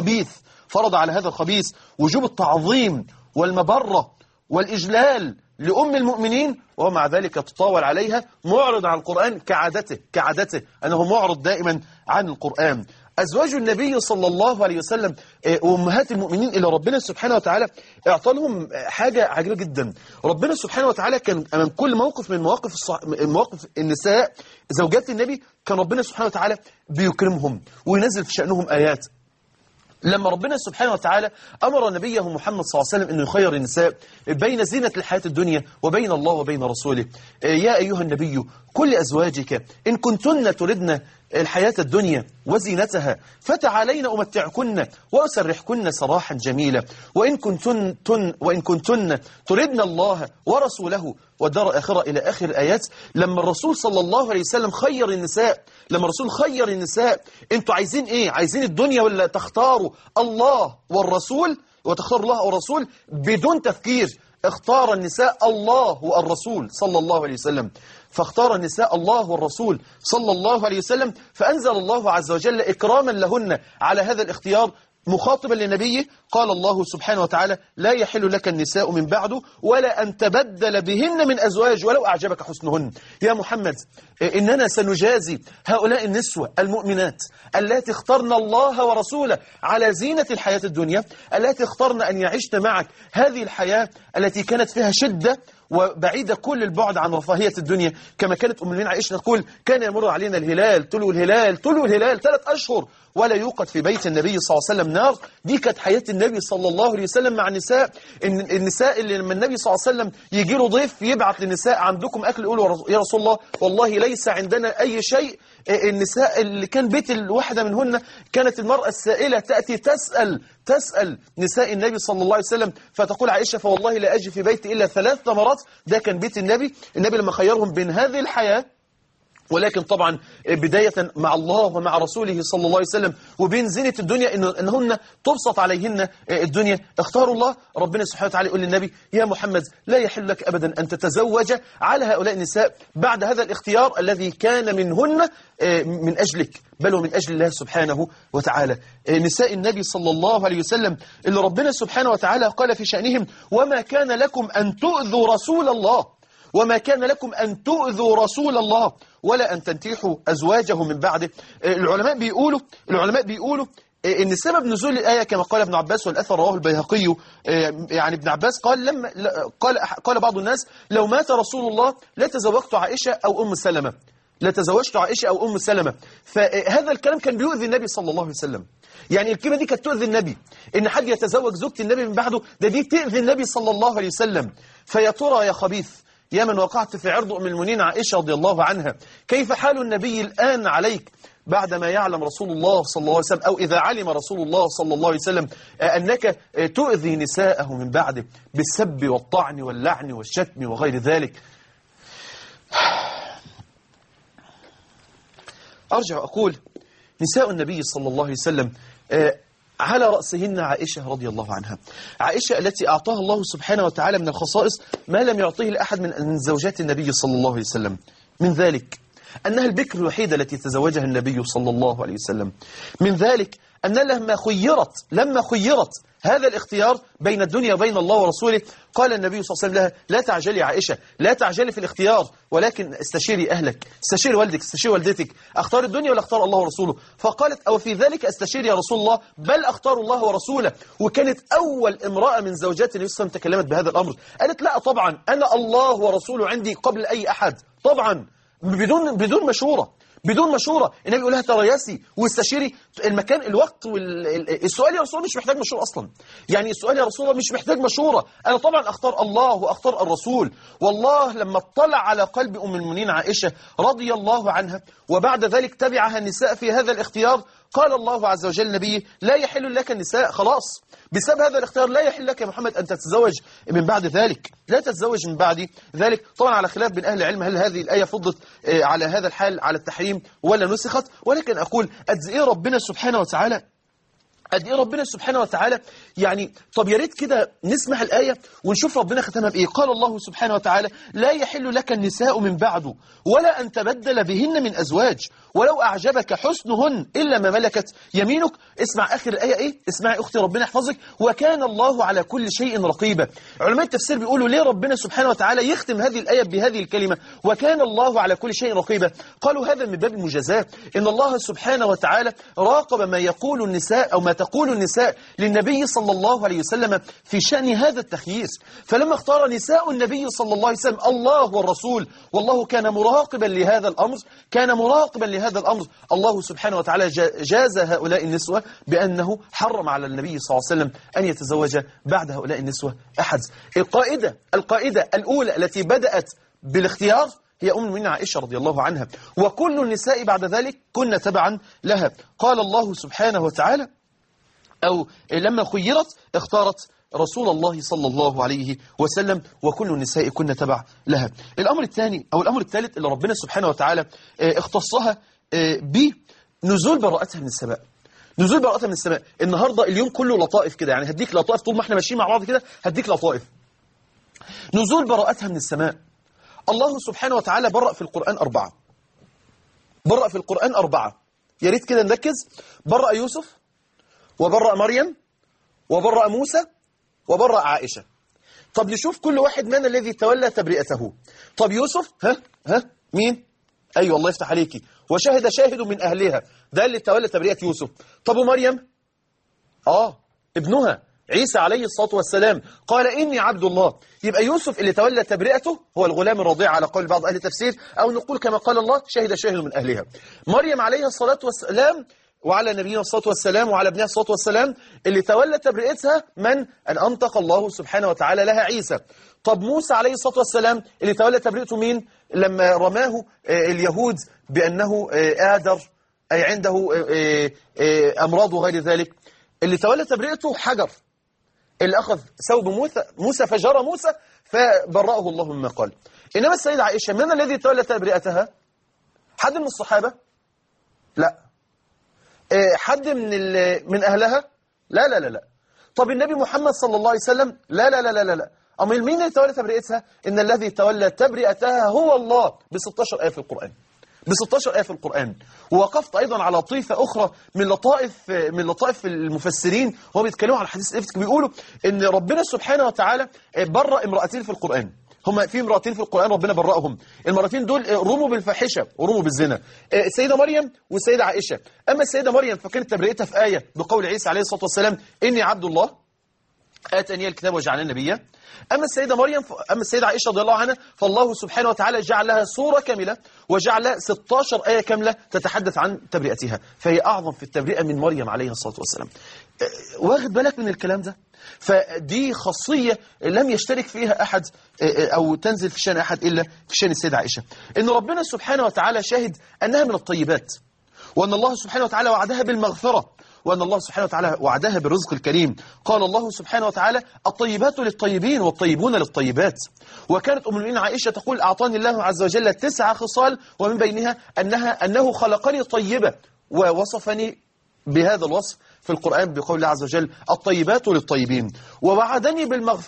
هذا الخبيث وجوب التعظيم والمبرة والإجلال لأم المؤمنين، وهو مع ذلك تطاول عليها، معرض عن القرآن كعادته أنه معرض دائما عن القرآن. أزواج النبي صلى الله عليه وسلم وأمهات المؤمنين اللي ربنا سبحانه وتعالى اعطى لهم حاجة عجيبة جدا. ربنا سبحانه وتعالى كان أمام كل موقف من مواقف النساء زوجات النبي كان ربنا سبحانه وتعالى بيكرمهم وينزل في شأنهم آيات. لما ربنا سبحانه وتعالى أمر نبيه محمد صلى الله عليه وسلم أنه يخير النساء بين زينة الحياة الدنيا وبين الله وبين رسوله، يا أيها النبي كل أزواجك إن كنتن تردن الحياة الدنيا وزينتها فتعالين أمتعكن وأسرحكن سراحا جميلا، وإن كنتن تردن الله ورسوله والدار الآخرة إلى آخر الآيات. لما الرسول صلى الله عليه وسلم خير النساء أنتوا عايزين إيه؟ عايزين الدنيا ولا تختاروا الله والرسول وتختاروا الله والرسول بدون تفكير؟ اختار النساء الله والرسول صلى الله عليه وسلم، فاختار النساء الله والرسول صلى الله عليه وسلم، فأنزل الله عز وجل إكراما لهن على هذا الاختيار مخاطبا لنبيه. قال الله سبحانه وتعالى لا يحل لك النساء من بعده ولا أن تبدل بهن من أزواج ولو أعجبك حسنهن. يا محمد إننا سنجازي هؤلاء النسوة المؤمنات التي اخترن الله ورسوله على زينة الحياة الدنيا، التي اخترن أن يعيشن معك هذه الحياة التي كانت فيها شدة وبعيدة كل البعد عن رفاهية الدنيا. كما كانت أم المؤمنين عائشة تقول كان يمر علينا الهلال تلو الهلال 3 أشهر ولا يوقد في بيت النبي صلى الله عليه وسلم نار. دي كانت حياة النبي صلى الله عليه وسلم مع النساء. النساء اللي لما النبي صلى الله عليه وسلم يجي له ضيف يبعث للنساء عندكم أكل، يقولوا يا رسول الله والله ليس عندنا أي شيء. النساء اللي كان بيت الواحدة منهن كانت المرأة السائلة تأتي تسأل نساء النبي صلى الله عليه وسلم، فتقول عائشة فوالله لا أجي في بيتي إلا 3 ثمرات. ده كان بيت النبي لما خيرهم بين هذه الحياة ولكن طبعا بداية مع الله ومع رسوله صلى الله عليه وسلم، وبين زينة الدنيا إنهن تبسط عليهن الدنيا. اختاروا الله. ربنا سبحانه وتعالى يقول للنبي: يا محمد لا يحل لك أبدا أن تتزوج على هؤلاء النساء بعد هذا الاختيار الذي كان منهن من أجلك، بل ومن أجل الله سبحانه وتعالى. نساء النبي صلى الله عليه وسلم اللي ربنا سبحانه وتعالى قال في شأنهم: وما كان لكم أن تؤذوا رسول الله، وما كان لكم أن تؤذوا رسول الله ولا أن تنكحوا أزواجه من بعده. العلماء بيقولوا إن سبب نزول الآية كما قال ابن عباس، والأثر رواه البيهقي، يعني ابن عباس قال لما قال بعض الناس: لو مات رسول الله لتزوجت عائشة أو أم سلمة، لتزوجت عائشة أو أم سلمة. فهذا الكلام كان بيؤذي النبي صلى الله عليه وسلم. يعني الكلمة دي كانت تؤذي النبي، إن حد يتزوج زوجة النبي من بعده، دي تؤذي النبي صلى الله عليه وسلم. فيا ترى يا خبيث، يا من وقعت في عرض أم المؤمنين عائشة رضي الله عنها، كيف حال النبي الآن عليك بعدما يعلم رسول الله صلى الله عليه وسلم، أو إذا علم رسول الله صلى الله عليه وسلم أنك تؤذي نساءه من بعده بالسب والطعن واللعن والشتم وغير ذلك؟ أرجع أقول: نساء النبي صلى الله عليه وسلم على رأسهن عائشة رضي الله عنها، عائشة التي أعطاها الله سبحانه وتعالى من الخصائص ما لم يعطيه لأحد من زوجات النبي صلى الله عليه وسلم. من ذلك أنها البكر الوحيدة التي تزوجها النبي صلى الله عليه وسلم. من ذلك أن لما خيرت هذا الاختيار بين الدنيا وبين الله ورسوله، قال النبي صلى الله عليه وسلم لها: لا تعجلي عائشة، لا تعجلي في الاختيار، ولكن استشيري أهلك، استشيري والدك، استشيري والدتك، أختار الدنيا ولا أختار الله ورسوله؟ فقالت: أو في ذلك استشيري يا رسول الله، بل أختار الله ورسوله. وكانت أول امرأة من زوجات النبي صلى الله عليه وسلم تكلمت بهذا الأمر. قالت: لا طبعا، أنا الله ورسوله عندي قبل أي أحد، طبعا بدون مشورة. النبي يقول لها: تريسي واستشيري المكان، الوقت، السؤال يا رسول الله مش محتاج مشورة أصلا. يعني السؤال يا رسول الله مش محتاج مشورة، أنا طبعا أختار الله وأختار الرسول. والله لما اطلع على قلب أم المؤمنين عائشة رضي الله عنها، وبعد ذلك تبعها النساء في هذا الاختيار، قال الله عز وجل لنبيه: لا يحل لك النساء، خلاص بسبب هذا الاختيار لا يحل لك يا محمد أن تتزوج من بعد ذلك، لا تتزوج من بعد ذلك. طبعا على خلاف بين أهل العلم هل هذه الآية فضت على هذا الحال على التحريم ولا نسخت، ولكن أقول قد إيه ربنا سبحانه وتعالى يعني. طب يا ريت كده نسمع الآية ونشوف ربنا ختمها بإيه. قال الله سبحانه وتعالى: لا يحل لك النساء من بعد ولا أن تبدل بهن من أزواج ولو أعجبك حسنهن إلا ما ملكت يمينك. اسمع آخر الآية إيه؟ اسمعي أختي ربنا يحفظك: وكان الله على كل شيء رقيبا. علماء التفسير بيقولوا ليه ربنا سبحانه وتعالى يختم هذه الآية بهذه الكلمة وكان الله على كل شيء رقيبا؟ قالوا هذا من باب المجازاة، إن الله سبحانه وتعالى راقب ما يقول النساء أو ما تقول النساء للنبي صلى الله عليه وسلم في شأن هذا التخيير. فلما اختار نساء النبي صلى الله عليه وسلم الله والرسول، والله كان مراقبا لهذا الأمر، الله سبحانه وتعالى جاز هؤلاء النسوة بأنه حرم على النبي صلى الله عليه وسلم أن يتزوج بعد هؤلاء النسوة أحد. القائدة الأولى التي بدأت بالاختيار هي أم المؤمنين عائشة رضي الله عنها، وكل النساء بعد ذلك كن تبعا لها. قال الله سبحانه وتعالى: أو لما خيرت اختارت رسول الله صلى الله عليه وسلم، وكل النساء كن تبع لها. الأمر الثاني أو الأمر الثالث اللي ربنا سبحانه وتعالى اختصها بنزول براءتها من السماء. النهاردة اليوم كله لطائف كده، يعني هديك لطائف طول ما احنا ماشيين مع بعض كده، هديك لطائف. نزول براءتها من السماء. الله سبحانه وتعالى برأ في القرآن أربعة. يا ريت كده نركز: برأ يوسف، وبرأ مريم، وبرأ موسى، وبرأ عائشة. طب نشوف كل واحد من الذي تولى تبرئته. طب يوسف، مين؟ أيوة الله يفتح عليكي، وشهد شاهد من أهلها، ده اللي تولى تبرئة يوسف. طب مريم؟ ابنها عيسى عليه الصلاة والسلام قال: إني عبد الله. يبقى يوسف اللي تولى تبرئته هو الغلام الرضيع على قول بعض أهل التفسير، أو نقول كما قال الله: شهد شاهد من أهلها. مريم عليها الصلاة والسلام وعلى نبينا الصلاة والسلام وعلى ابنها الصلاة والسلام اللي تولى تبرئتها من؟ أن أنطق الله سبحانه وتعالى لها عيسى. طب موسى عليه الصلاة والسلام اللي تولى تبرئته مين؟ لما رماه اليهود بأنه آدر، أي عنده أمراض وغير ذلك، اللي تولى تبرئته حجر، اللي أخذ ثوب موسى فجرى موسى فبرأه الله مما قال. إنما السيدة عائشة من الذي تولى تبرئتها؟ حد من الصحابة؟ لا. حد من أهلها؟ لا لا لا لا. طب النبي محمد صلى الله عليه وسلم؟ لا لا لا لا لا. أما مين اللي تولى تبرئتها؟ إن الذي تولى تبرئتها هو الله، ب16 آية في القرآن، ب16 آية في القرآن. ووقفت أيضا على طيفة أخرى من لطائف المفسرين وهم بيتكلموا عن حديث الإفك، بيقولوا إن ربنا سبحانه وتعالى برأ امرأتين في القرآن. هما في امرأتين في القرآن ربنا برأهم، المرأتين دول رموا بالفاحشة ورموا بالزنا، السيدة مريم والسيدة عائشة. أما السيدة مريم فكانت تبرئتها في آية بقول عيسى عليه الصلاة والسلام إني عبد الله آتاني الكتاب وجعلني نبيا. أما السيدة عائشة رضي الله عنها فالله سبحانه وتعالى جعل لها سورة كاملة وجعل 16 آية كاملة تتحدث عن تبرئتها، فهي أعظم في التبرئة من مريم عليه الصلاة والسلام. واخد بالك من الكلام ده؟ فدي خاصية لم يشترك فيها أحد أو تنزل في شأن أحد إلا في شأن السيدة عائشة، إن ربنا سبحانه وتعالى شاهد أنها من الطيبات، وأن الله سبحانه وتعالى وعدها بالمغفرة، وأن الله سبحانه وتعالى وعدها بالرزق الكريم. قال الله سبحانه وتعالى الطيبات للطيبين والطيبون للطيبات. وكانت أم المؤمنين عائشة تقول أعطاني الله عز وجل 9 خصال ومن بينها أنه خلقني طيبة، ووصفني بهذا الوصف في القرآن بقول الله عز وجل الطيبات للطيبين. ووعدني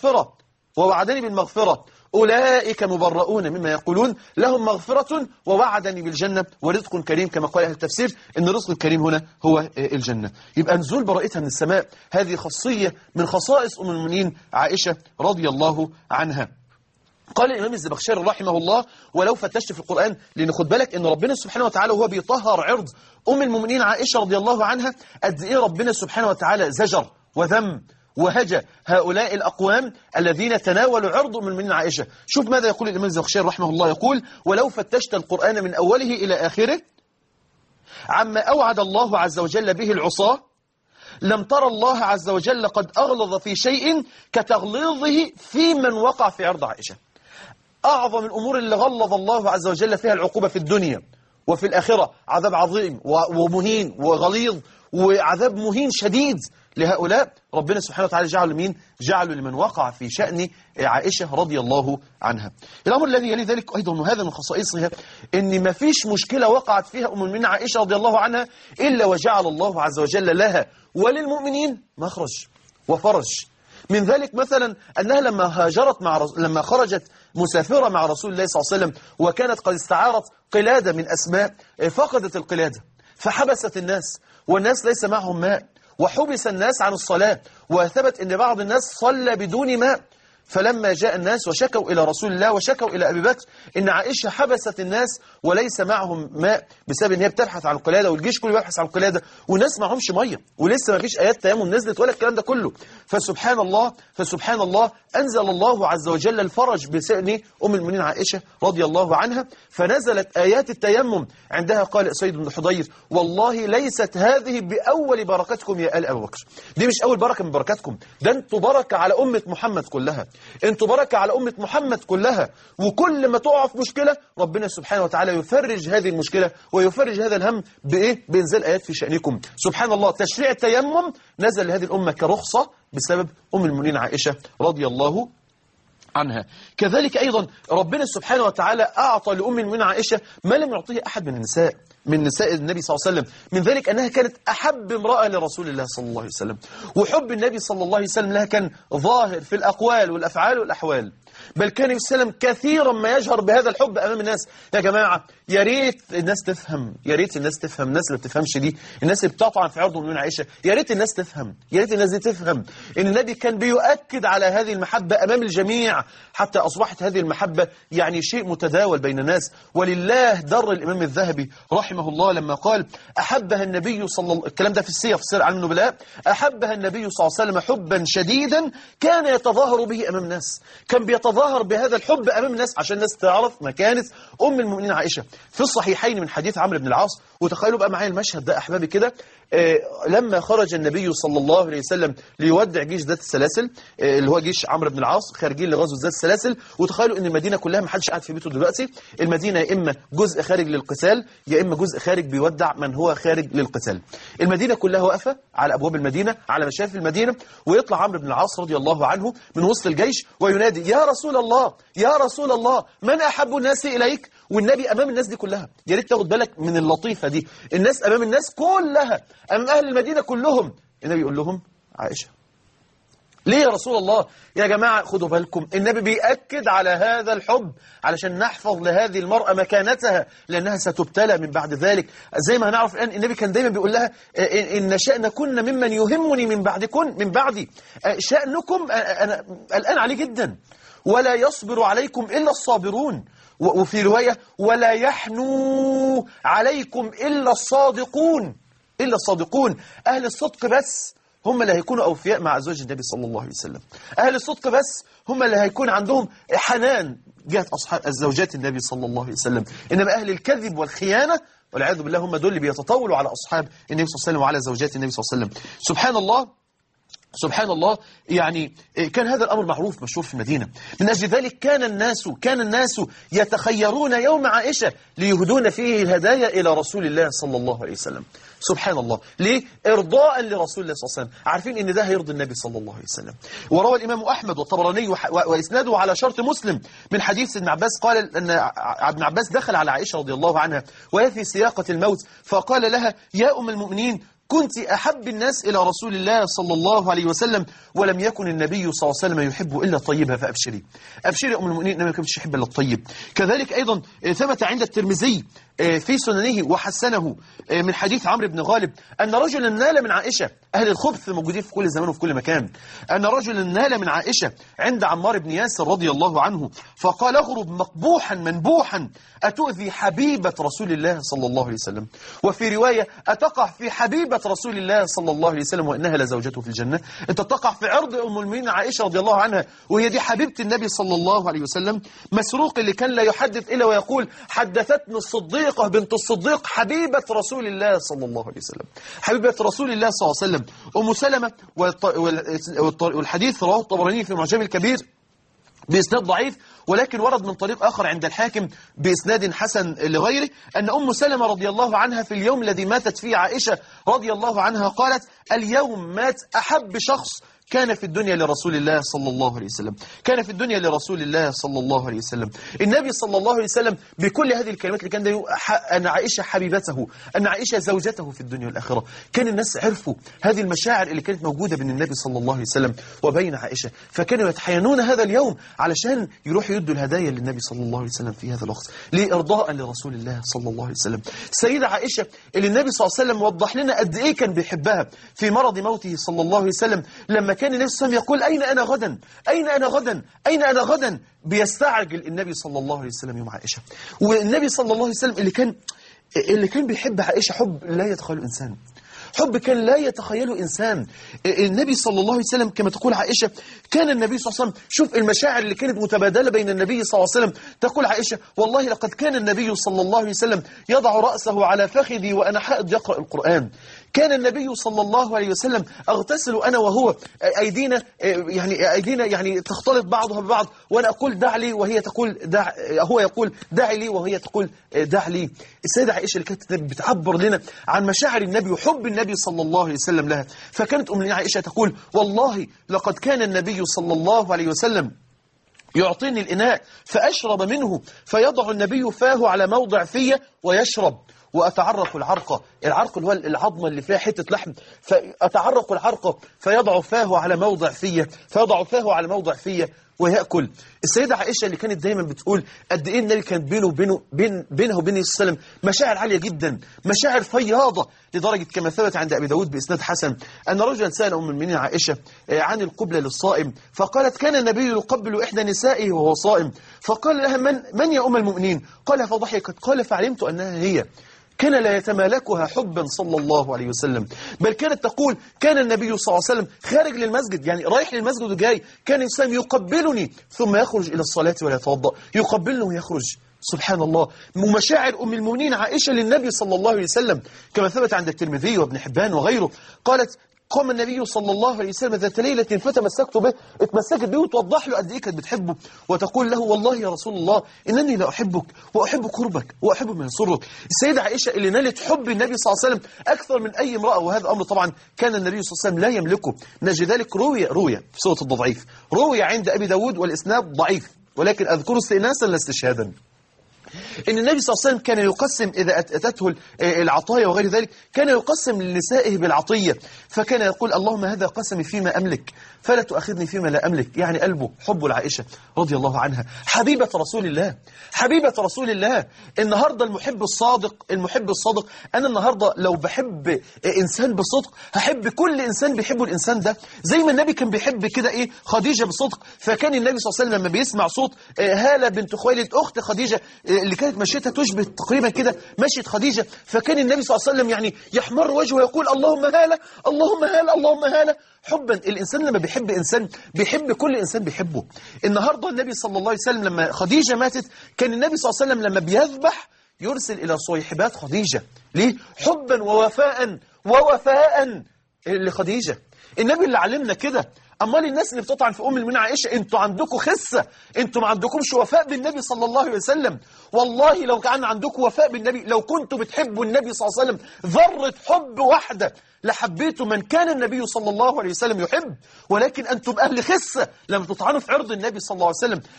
بالمغفرة أولئك مبرؤون مما يقولون لهم مغفرة ووعدني بالجنة ورزق كريم، كما قال أهل التفسير إن الرزق الكريم هنا هو الجنة. يبقى نزول براءتها من السماء هذه خاصية من خصائص أم المؤمنين عائشة رضي الله عنها. قال الإمام الزمخشري رحمه الله ولو فتشت في القرآن، لأن خد بالك إن ربنا سبحانه وتعالى وهو بيطهر عرض أم المؤمنين عائشة رضي الله عنها قد إيه ربنا سبحانه وتعالى زجر وذم وهجى هؤلاء الأقوام الذين تناولوا عرض أم المؤمنين عائشة. شوف ماذا يقول الإمام الزمخشري رحمه الله، يقول ولو فتشت القرآن من أوله إلى آخره عما أوعد الله عز وجل به العصاة لم ترى الله عز وجل قد أغلظ في شيء كتغليظه في من وقع في عرض عائشة. أعظم الأمور اللي غلظ الله عز وجل فيها العقوبة في الدنيا وفي الآخرة، عذاب عظيم ومهين وغليظ وعذاب مهين شديد لهؤلاء، ربنا سبحانه وتعالى جعله لمين؟ جعله لمن وقع في شأن عائشة رضي الله عنها. الأمر الذي يلي ذلك أيضا وهذا من خصائصها إن ما فيش مشكلة وقعت فيها أم المؤمنين عائشة رضي الله عنها إلا وجعل الله عز وجل لها وللمؤمنين مخرج وفرج. من ذلك مثلا أنها لما خرجت مسافرة مع رسول الله صلى الله عليه وسلم وكانت قد استعارت قلادة من أسماء، فقدت القلادة فحبست الناس والناس ليس معهم ماء، وحبس الناس عن الصلاة، وثبت أن بعض الناس صلى بدون ماء. فلما جاء الناس وشكوا إلى رسول الله وشكوا إلى أبي بكر إن عائشة حبست الناس وليس معهم ماء بسبب أن هي بتبحث عن القلادة والجيش كله يبحث عن القلادة والناس معهمش مية ولسه ما فيش آيات تيمم نزلت ولا الكلام ده كله. فسبحان الله أنزل الله عز وجل الفرج بشأن أم المؤمنين عائشة رضي الله عنها، فنزلت آيات التيمم. عندها قال سيد بن حضير والله ليست هذه بأول بركتكم يا آل أبي بكر، دي مش أول بركة من بركاتكم، ده انتوا بركة على أمة محمد كلها، انتوا بركة على أمة محمد كلها. وكل ما تقع في مشكلة ربنا سبحانه وتعالى يفرج هذه المشكلة ويفرج هذا الهم بإيه؟ بإنزال آيات في شأنكم. سبحان الله، تشريع التيمم نزل لهذه الأمة كرخصة بسبب أم المؤمنين عائشة رضي الله عنها. كذلك أيضا ربنا سبحانه وتعالى أعطى لأم المؤمنين عائشة ما لم يعطيه أحد من نساء النبي صلى الله عليه وسلم، من ذلك أنها كانت أحب امرأة لرسول الله صلى الله عليه وسلم، وحب النبي صلى الله عليه وسلم لها كان ظاهر في الأقوال والأفعال والأحوال، بل كان النبي صلى الله عليه وسلم كثيرا ما يجهر بهذا الحب أمام الناس. يا جماعة يا ريت الناس تفهم، يا ريت الناس تفهم، الناس اللي بتفهمش دي، الناس اللي بتطعن في عرض من عائشة، يا ريت الناس تفهم، يا ريت الناس دي تفهم إن النبي كان بيؤكد على هذه المحبة أمام الجميع حتى أصبحت هذه المحبة يعني شيء متداول بين الناس. ولله در الإمام الذهبي رحمه الله لما قال أحبها النبي الكلام ده في السير أعلام النبلاء، أحبها النبي صلى الله عليه وسلم حبا شديدا كان يتظاهر به أمام الناس، كان بيتظاهر بهذا الحب أمام الناس عشان الناس تعرف مكانة أم المؤمنين عائشة. في الصحيحين من حديث عمرو بن العاص، وتخيلوا بقى معايا المشهد ده أحبابي كده، لما خرج النبي صلى الله عليه وسلم ليودع جيش ذات السلاسل اللي هو جيش عمرو بن العاص خارجين لغزو ذات السلاسل، وتخيلوا ان المدينة كلها ما حدش قاعد في بيته دلوقتي، المدينة يا إما جزء خارج للقتال يا إما جزء خارج بيودع من هو خارج للقتال. المدينة كلها واقفة على أبواب المدينة على مشارف المدينة، ويطلع عمرو بن العاص رضي الله عنه من وسط الجيش وينادي يا رسول الله يا رسول الله من أحب الناس إليك، والنبي أمام الناس دي كلها. يا ريت تاخد بالك من اللطيفة دي، الناس أمام الناس كلها، أمام أهل المدينة كلهم، النبي يقول لهم عائشة. ليه يا رسول الله؟ يا جماعة خدوا بالكم، النبي بيأكد على هذا الحب علشان نحفظ لهذه المرأة مكانتها، لأنها ستبتلى من بعد ذلك. زي ما هنعرف الآن، النبي كان دايما بيقول لها إن شأنكن ممن يهمني من بعدي، شأنكم أنا الآن عليه جدا، ولا يصبر عليكم إلا الصابرون، وفي رواية ولا يحنو عليكم إلا الصادقون. إلا الصادقون، أهل الصدق بس هم اللي هيكونوا أوفياء مع أزواج النبي صلى الله عليه وسلم. أهل الصدق بس هم اللي هيكون عندهم حنان جهة أصحاب زوجات النبي صلى الله عليه وسلم. إنما أهل الكذب والخيانة والعياذ بالله هم دول اللي بيتطاولوا على أصحاب النبي صلى الله عليه وسلم وعلى زوجات النبي صلى الله عليه وسلم. سبحان الله سبحان الله. يعني كان هذا الأمر معروف مشهور في المدينة. من أجل ذلك كان الناس يتخيرون يوم عائشة ليهدون فيه الهدايا إلى رسول الله صلى الله عليه وسلم. سبحان الله. ليه؟ إرضاء لرسول الله صلى الله عليه وسلم، عارفين إن ده هيرضي النبي صلى الله عليه وسلم. وروى الإمام أحمد والطبراني وإسناده على شرط مسلم من حديث ابن عباس، قال أن ابن عباس دخل على عائشة رضي الله عنها وهي في سياقة الموت، فقال لها يا أم المؤمنين كنت أحب الناس إلى رسول الله صلى الله عليه وسلم، ولم يكن النبي صلى الله عليه وسلم يحب إلا طيبها، فأبشري أبشري أم المؤمنين إنما كانش يحب إلا الطيب. كذلك أيضا ثبت عند الترمذي في سننه وحسنه من حديث عمرو بن غالب أن رجلا نال من عائشة، أهل الخبث موجودين في كل زمان وفي كل مكان، أن رجلا نال من عائشة عند عمار بن ياسر رضي الله عنه، فقال اغرب مقبوحا منبوحا أتؤذي حبيبة رسول الله صلى الله عليه وسلم. وفي رواية أتقع في حبيبة رسول الله صلى الله عليه وسلم وإنها لزوجته في الجنة. أنت تقع في عرض أم المؤمنين عائشة رضي الله عنها وهي دي حبيبة النبي صلى الله عليه وسلم. مسروق اللي كان لا يحدث إلا ويقول حدثتني الصديقة بنت الصديق حبيبة رسول الله صلى الله عليه وسلم، حبيبة رسول الله صلى الله عليه وسلم. أم سلمة والحديث رواه الطبراني في معجم الكبير بإسناد ضعيف، ولكن ورد من طريق آخر عند الحاكم بإسناد حسن لغيره أن أم سلمة رضي الله عنها في اليوم الذي ماتت فيه عائشة رضي الله عنها قالت اليوم مات أحب شخص كان في الدنيا لرسول الله صلى الله عليه وسلم، كان في الدنيا لرسول الله صلى الله عليه وسلم. النبي صلى الله عليه وسلم بكل هذه الكلمات اللي كان ده أن عائشة حبيبته، أن عائشة زوجته في الدنيا والآخرة. كان الناس عرفوا هذه المشاعر اللي كانت موجودة بين النبي صلى الله عليه وسلم وبين عائشة، فكانوا يتحينون هذا اليوم علشان يروحوا يدوا الهدايا للنبي صلى الله عليه وسلم في هذا الوقت لإرضاء لرسول الله صلى الله عليه وسلم. السيدة عائشة اللي النبي صلى الله عليه وسلم وضح لنا قد إيه كان بيحبها في مرض موته صلى الله عليه وسلم، لما كان النبي صلى الله عليه وسلم يقول أين أنا غدا أين أنا غدا أين أنا غدا، بيستعجل النبي صلى الله عليه وسلم يوم عائشة. والنبي صلى الله عليه وسلم اللي كان بيحب عائشة حب لا يتخيله إنسان، حب كان لا يتخيله إنسان. النبي صلى الله عليه وسلم كما تقول عائشة كان النبي صلى الله عليه وسلم، شوف المشاعر اللي كانت متبادلة بين النبي صلى الله عليه وسلم. تقول عائشة والله لقد كان النبي صلى الله عليه وسلم يضع رأسه على فخذي وأنا حائض يقرأ القرآن. كان النبي صلى الله عليه وسلم أغتسل أنا وهو أيدينا يعني تختلط بعضها ببعض، وأنا أقول دع لي وهي تقول هو يقول دع لي وهي تقول دع لي. السيدة عائشة اللي كانت بتعبر لنا عن مشاعر النبي وحب النبي صلى الله عليه وسلم لها، فكانت أمنا عائشة تقول والله لقد كان النبي صلى الله عليه وسلم يعطيني الإناء فأشرب منه فيضع النبي فاه على موضع فيه ويشرب، وأتعرق العرق اللي هو العظمة اللي فيها حتة لحم، فأتعرق العرق فيضع فاه على موضع فيه ويأكل. السيدة عائشة اللي كانت دايما بتقول قد إيه النبي كان بينه وبين النبي صلى الله عليه وسلم مشاعر عالية جدا، مشاعر فياضة، لدرجة كما ثبت عند أبي داود بإسناد حسن أن رجلا سأل أم المؤمنين عائشة عن القبلة للصائم، فقالت كان النبي يقبل إحدى نسائه وهو صائم، فقال لها من يا أم المؤمنين؟ قال فضحكت، قال فعلمت أنها هي. كان لا يتمالكها حبا صلى الله عليه وسلم، بل كانت تقول كان النبي صلى الله عليه وسلم خارج للمسجد، يعني رايح للمسجد وجاي، كان الإنسان يقبلني ثم يخرج إلى الصلاة ولا يتوضأ، يقبلني ويخرج. سبحان الله. ومشاعر أم المؤمنين عائشة للنبي صلى الله عليه وسلم كما ثبت عند الترمذي وابن حبان وغيره، قالت قام النبي صلى الله عليه وسلم ذات ليلة فتمسكت به، اتمسكت به وتوضح له قد ايه كانت بتحبه، وتقول له والله يا رسول الله إنني لا أحبك وأحب قربك وأحب من سرك. السيدة عائشة اللي نالت حب النبي صلى الله عليه وسلم أكثر من أي امرأة، وهذا أمر طبعا كان النبي صلى الله عليه وسلم لا يملكه. نجد ذلك روي في سورة الضعيف، روي عند أبي داود والإسناد ضعيف، ولكن أذكر استئناسا لا استشهادا. إن النبي صلى الله عليه وسلم كان يقسم إذا أتته العطايا وغير ذلك، كان يقسم لنسائه بالعطية، فكان يقول اللهم هذا قسمي فيما أملك فلا تؤاخذني فيما لا أملك. يعني قلبه حب لعائشة رضي الله عنها، حبيبة رسول الله، حبيبة رسول الله. النهاردة المحب الصادق، أنا النهاردة لو بحب إنسان بصدق هحب كل إنسان بيحبه الإنسان ده، زي ما النبي كان بيحب كده خديجة بصدق. فكان النبي صلى الله عليه وسلم لما بيسمع صوت هالة بنت خويلد أخت خديجة اللي كانت مشيتها تشبه تقريبا كده مشيت خديجة، فكان النبي صلى الله عليه وسلم يعني يحمر وجهه ويقول اللهم هالة اللهم هالة اللهم هالة. حبا، الإنسان لما بيحب إنسان بيحب كل إنسان بيحبه. النهاردة النبي صلى الله عليه وسلم لما خديجة ماتت، كان النبي صلى الله عليه وسلم لما بيذبح يرسل إلى صيحبات خديجة. ليه؟ حبا ووفاء لخديجة. النبي اللي علمنا كده. أمال الناس اللي بتطعن في المؤمنين عائشة، انتوا عندكم خسة، انتوا ما عندكمش وفاء بالنبي صلى الله عليه وسلم. والله لو كان عندكم وفاء بالنبي، لو كنتوا بتحبوا النبي صلى الله عليه وسلم ذرة حب واحدة لحبيتوا من كان النبي صلى الله عليه وسلم يحب. ولكن أنتم أهل خسة لما تطعنوا في عرض النبي صلى الله عليه وسلم.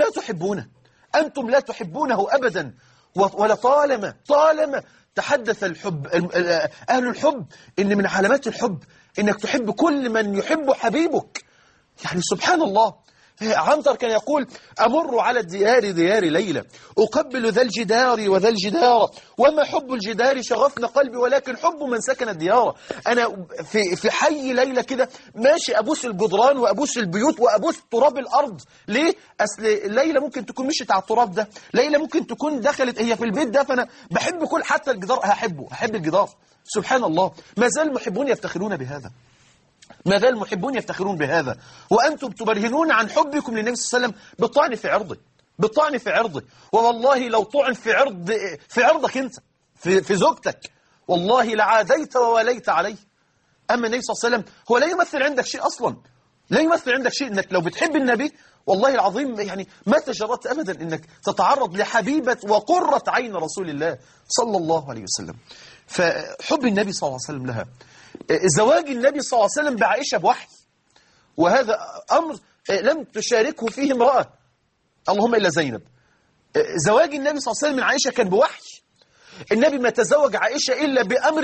أنتم لا تحبونه أبدا. ولطالما تحدث أهل الحب إن من علامات الحب إنك تحب كل من يحب حبيبك. يعني سبحان الله. عنتر كان يقول أمر على الديار ليلى أقبل ذا الجدار وذا الجدار وما حب الجدار شغفنا قلبي ولكن حب من سكن الديار. أنا في حي ليلى كده ماشي أبوس الجدران وأبوس البيوت وأبوس تراب الأرض. ليه؟ أصل ليلى ممكن تكون مشيت على التراب ده، ليلى ممكن تكون دخلت هي في البيت ده، فأنا بحب كل حتى الجدار هحب الجدار. سبحان الله. ما زال المحبون يفتخرون بهذا، ما زال المحبون يفتخرون بهذا، وأنتم تبرهنون عن حبكم للنبي صلى الله عليه وسلم بالطعن في عرضه. والله لو طعن في عرضك أنت، في زوجتك، والله لعاديت ووليت عليه. أما النبي صلى الله عليه وسلم هو لا يمثل عندك شيء أصلا، لا يمثل عندك شيء. إنك لو بتحب النبي والله العظيم يعني ما تجرأت أبدا إنك تتعرض لحبيبة وقرة عين رسول الله صلى الله عليه وسلم. فحب النبي صلى الله عليه وسلم لها، زواج النبي صلى الله عليه وسلم بعائشة بوحي، وهذا أمر لم تشاركه فيه امرأة اللهم إلا زينب. زواج النبي صلى الله عليه وسلم من عائشة كان بوحي. النبي ما تزوج عائشة إلا بأمر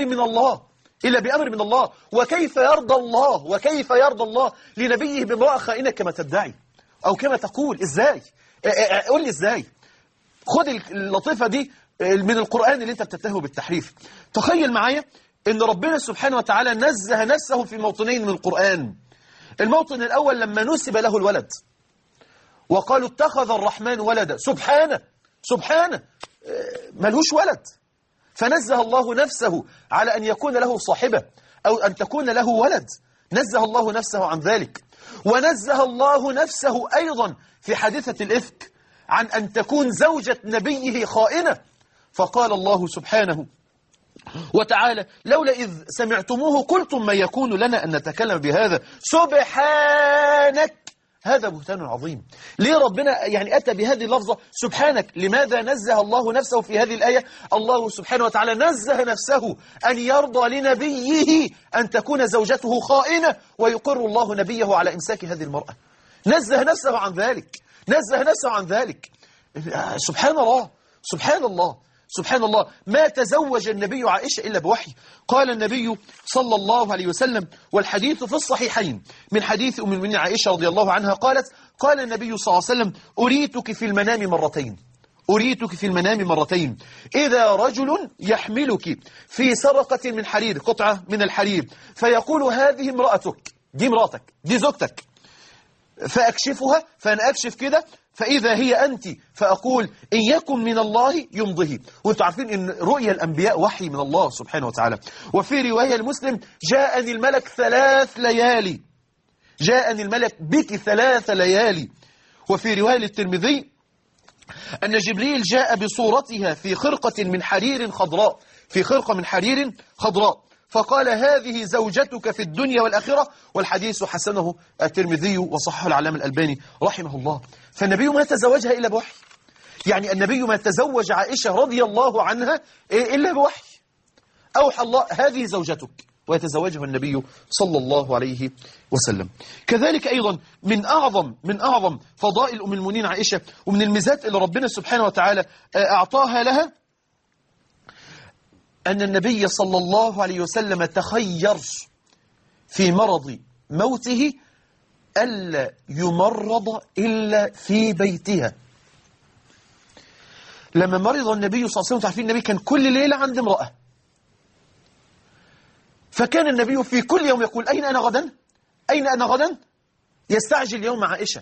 من الله. وكيف يرضى الله لنبيه بامرأة خائنة كما تدعي أو كما تقول؟ إزاي؟ قول لي إزاي؟ خد اللطيفة دي من القرآن اللي أنت بتتهمه بالتحريف. تخيل معايا إن ربنا سبحانه وتعالى نزه نفسه في موطنين من القرآن. الموطن الأول لما نسب له الولد وقالوا اتخذ الرحمن ولدا. سبحانه ملهوش ولد، فنزه الله نفسه على أن يكون له صاحبة أو أن تكون له ولد. نزه الله نفسه عن ذلك. ونزه الله نفسه أيضا في حادثة الإفك عن أن تكون زوجة نبيه خائنة. فقال الله سبحانه وتعالى لولا إذ سمعتموه قلتم ما يكون لنا أن نتكلم بهذا سبحانك. هذا بهتان عظيم. ليه ربنا يعني أتى بهذه اللفظة سبحانك؟ لماذا نزه الله نفسه في هذه الآية؟ الله سبحانه وتعالى نزه نفسه أن يرضى لنبيه أن تكون زوجته خائنة، ويقر الله نبيه على إمساك هذه المرأة. نزه نفسه عن ذلك. سبحان الله. ما تزوج النبي عائشة إلا بوحي. قال النبي صلى الله عليه وسلم، والحديث في الصحيحين من حديث أم المؤمنين عائشة رضي الله عنها قالت: قال النبي صلى الله عليه وسلم: أريتك في المنام مرتين إذا رجل يحملك في سرقة من حرير، قطعة من الحرير، فيقول هذه امرأتك، دي مراتك، دي زوجتك، فأكشفها، فأنا أكشف كده فإذا هي أنت، فأقول إن يكن من الله يمضه. وانتم عارفين إن رؤيا الأنبياء وحي من الله سبحانه وتعالى. وفي رواية المسلم: جاءني الملك 3 ليالي، جاءني الملك بك 3 ليالي. وفي رواية الترمذي أن جبريل جاء بصورتها في خرقة من حرير خضراء، في خرقة من حرير خضراء، فقال هذه زوجتك في الدنيا والآخرة. والحديث حسنه الترمذي وصححه العلامة الألباني رحمه الله. فالنبي ما تزوجها إلا بوحي. يعني النبي ما تزوج عائشة رضي الله عنها إلا بوحي. أوحى الله هذه زوجتك ويتزوجها النبي صلى الله عليه وسلم. كذلك أيضا من أعظم فضائل أم المؤمنين عائشة ومن الميزات اللي ربنا سبحانه وتعالى أعطاها لها أن النبي صلى الله عليه وسلم تخير في مرض موته ألا يمرض إلا في بيتها. لما مرض النبي صلى الله عليه وسلم، تعرفين النبي كان كل ليلة عند امرأة، فكان النبي في كل يوم يقول أين أنا غدا؟ أين أنا غدا؟ يستعجل يوم عائشة.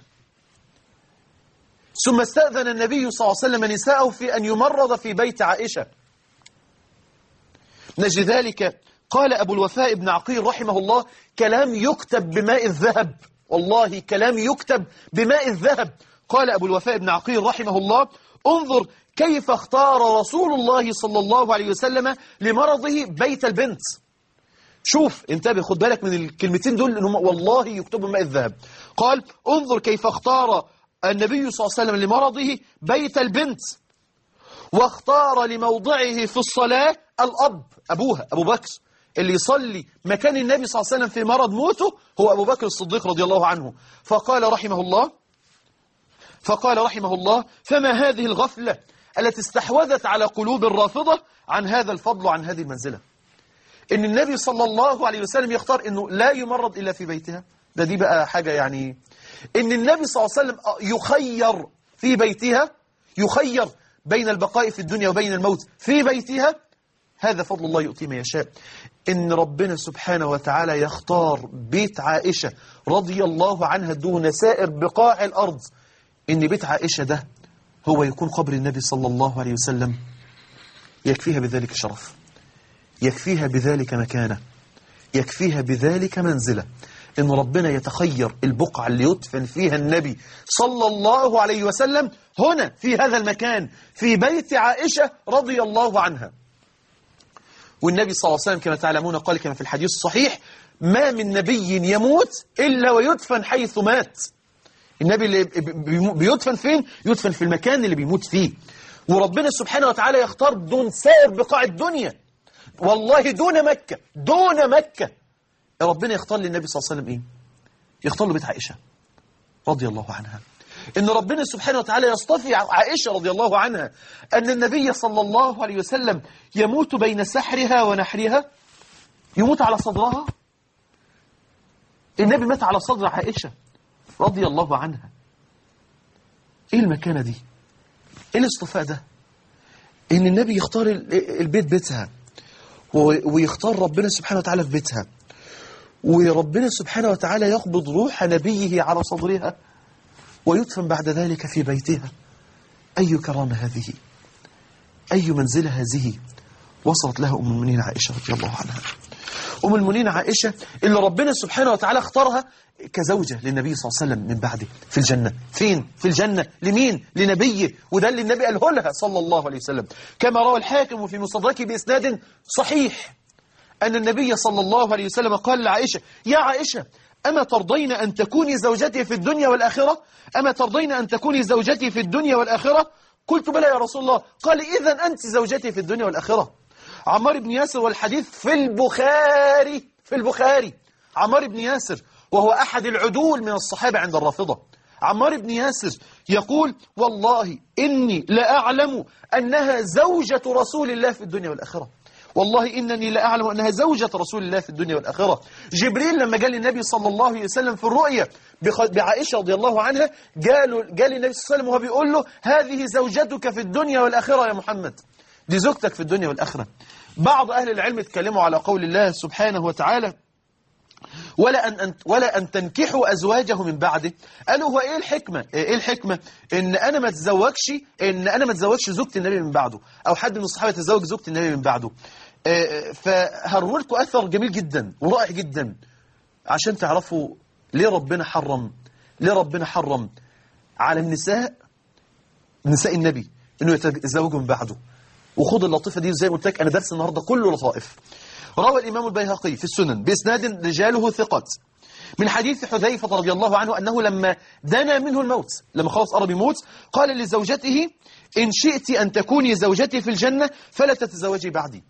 ثم استأذن النبي صلى الله عليه وسلم نساءه في أن يمرض في بيت عائشة. نجد ذلك قال أبو الوفاء ابن عقيل رحمه الله كلام يكتب بماء الذهب، والله كلام يكتب بماء الذهب. قال أبو الوفاء ابن عقيل رحمه الله انظر كيف اختار رسول الله صلى الله عليه وسلم لمرضه بيت البنت. شوف انتبه، خد بالك من الكلمتين دول انهم والله يكتبوا بماء الذهب. قال انظر كيف اختار النبي صلى الله عليه وسلم لمرضه بيت البنت، واختار لموضعه في الصلاة الأب، أبوها أبو بكر، اللي يصلي مكان النبي صلى الله عليه وسلم في مرض موته هو أبو بكر الصديق رضي الله عنه. فقال رحمه الله فما هذه الغفلة التي استحوذت على قلوب الرافضة عن هذا الفضل وعن هذه المنزلة، إن النبي صلى الله عليه وسلم يختار إنه لا يمرض إلا في بيتها. دي بقى حاجة يعني، إن النبي صلى الله عليه وسلم يخير في بيتها، يخير بين البقاء في الدنيا وبين الموت في بيتها. هذا فضل الله يؤتي من يشاء. إن ربنا سبحانه وتعالى يختار بيت عائشة رضي الله عنها دون سائر بقاع الأرض، إن بيت عائشة ده هو يكون قبر النبي صلى الله عليه وسلم، يكفيها بذلك شرف، يكفيها بذلك مكانة، يكفيها بذلك منزلة، إن ربنا يتخير البقعة اللي يدفن فيها النبي صلى الله عليه وسلم هنا في هذا المكان في بيت عائشة رضي الله عنها. والنبي صلى الله عليه وسلم كما تعلمون قال كما في الحديث الصحيح ما من نبي يموت إلا ويدفن حيث مات. النبي اللي بيدفن فين؟ يدفن في المكان اللي بيموت فيه. وربنا سبحانه وتعالى يختار دون سائر بقاع الدنيا، والله دون مكة ربنا يختار للنبي صلى الله عليه وسلم إيه؟ يختار له بيت عائشة رضي الله عنها. إن ربنا سبحانه وتعالى يصطفي عائشة رضي الله عنها أن النبي صلى الله عليه وسلم يموت بين سحرها ونحرها، يموت على صدرها. النبي مات على صدر عائشة رضي الله عنها. إيه المكانة دي؟ إيه الاصطفاء ده؟ إن النبي يختار البيت بيتها، ويختار ربنا سبحانه وتعالى في بيتها، وربنا سبحانه وتعالى يقبض روح نبيه على صدرها ويدفن بعد ذلك في بيتها. أي كرامة هذه، أي منزلة هذه وصلت لها أم المؤمنين عائشة رضي الله عنها. أم المؤمنين عائشة اللي ربنا سبحانه وتعالى اختارها كزوجة للنبي صلى الله عليه وسلم من بعده في الجنة. فين؟ في الجنة. لمين؟ لنبيه. وده اللي النبي قاله لها صلى الله عليه وسلم كما روى الحاكم في مصدركه بإسناد صحيح أن النبي صلى الله عليه وسلم قال لعائشة يا عائشة أما ترضين أن تكوني زوجتي في الدنيا والآخرة؟ أما ترضين أن تكوني زوجتي في الدنيا والآخرة؟ قلت بلى يا رسول الله. قال إذن أنت زوجتي في الدنيا والآخرة. عمار بن ياسر، والحديث في البخاري عمار بن ياسر وهو أحد العدول من الصحابة عند الرافضة. عمار بن ياسر يقول والله إني لأعلم أنها زوجة رسول الله في الدنيا والآخرة، والله إنني لأعلم أنها زوجة رسول الله في الدنيا والآخرة. جبريل لما جاء للنبي صلى الله عليه وسلم في الرؤيا بعائشة رضي الله عنها جاء للنبي صلى الله عليه وسلم وهو بيقول له هذه زوجتك في الدنيا والآخرة يا محمد، دي زوجتك في الدنيا والآخرة. بعض أهل العلم اتكلموا على قول الله سبحانه وتعالى ولا أن تنكحوا أزواجه من بعده. قالوا هو إيه الحكمة إن أنا ما اتزوجش زوجة النبي من بعده، أو حد من الصحابة يتزوج زوجة النبي من بعده. فهروي لكم أثر جميل جدا ورائع جدا عشان تعرفوا ليه ربنا حرم على نساء النبي إنه يتزوجوا من بعده. وخد اللطيفة دي زي ما قلت لك، أنا درس النهاردة كله لطائف. روى الإمام البيهقي في السنن بإسناد رجاله ثقات من حديث حذيفة رضي الله عنه أنه لما دنا منه الموت، لما خلاص قرب يموت، قال لزوجته إن شئت أن تكوني زوجتي في الجنة فلا تتزوجي بعدي.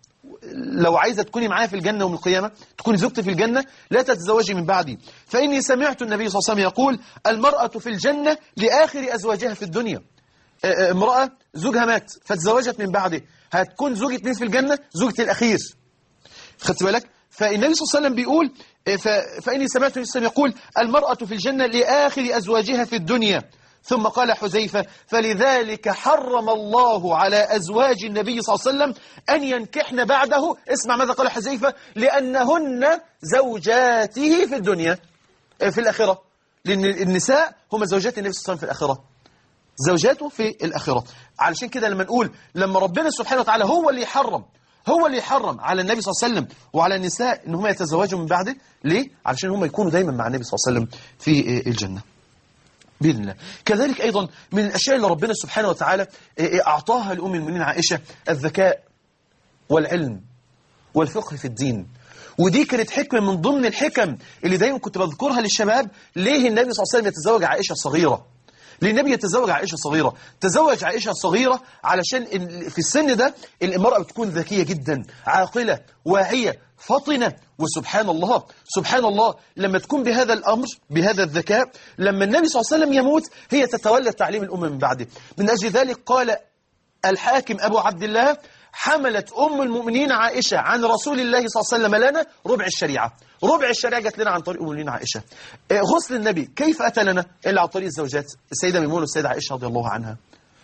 لو عايزة تكوني معايا في الجنة يوم القيامة، تكوني زوجتي في الجنة، لا تتزوجي من بعدي، فإني سمعت النبي صلى الله عليه وسلم يقول المرأة في الجنة لآخر أزواجها في الدنيا. امرأة زوجها مات فتزوجت من بعده، هتكون زوجة مين في الجنة؟ زوجة الأخير. خدت بالك؟ فالنبي صلى الله عليه وسلم بيقول فإني سمعت النبي صلى الله عليه وسلم يقول المرأة في الجنة لآخر أزواجها في الدنيا. ثم قال حذيفة فلذلك حرم الله على أزواج النبي صلى الله عليه وسلم أن ينكحن بعده. اسمع ماذا قال حذيفة: لأنهن زوجاته في الدنيا في الآخرة، لأن النساء هم زوجات النبي صلى الله عليه وسلم في الآخرة، زوجاته في الآخرة. علشان كده لما نقول لما ربنا سبحانه وتعالى هو اللي يحرم على النبي صلى الله عليه وسلم وعلى النساء ان هم يتزوجوا من بعده، ليه؟ علشان هم يكونوا دايما مع النبي صلى الله عليه وسلم في الجنة بإذن الله. كذلك أيضا من الأشياء اللي ربنا سبحانه وتعالى أعطاها لأم المؤمنين عائشة الذكاء والعلم والفقه في الدين. ودي كانت حكمة من ضمن الحكم اللي دايما كنت بذكرها للشباب. ليه النبي صلى الله عليه وسلم يتزوج عائشة صغيرة؟ ليه النبي يتزوج عائشة صغيرة؟ تزوج عائشة صغيرة علشان في السن ده المرأة بتكون ذكية جدا، عاقلة، واعية، فطنة. وسبحان الله سبحان الله لما تكون بهذا الأمر بهذا الذكاء، لما النبي صلى الله عليه وسلم يموت هي تتولى تعليم الأمة من بعده. من أجل ذلك قال الحاكم أبو عبد الله حملت أم المؤمنين عائشة عن رسول الله صلى الله عليه وسلم لنا ربع الشريعة. ربع الشريعة جت لنا عن طريق أم المؤمنين عائشة. غسل النبي كيف أتى لنا إلا عن طريق الزوجات السيدة ميمونة والسيدة عائشة رضي الله عنها.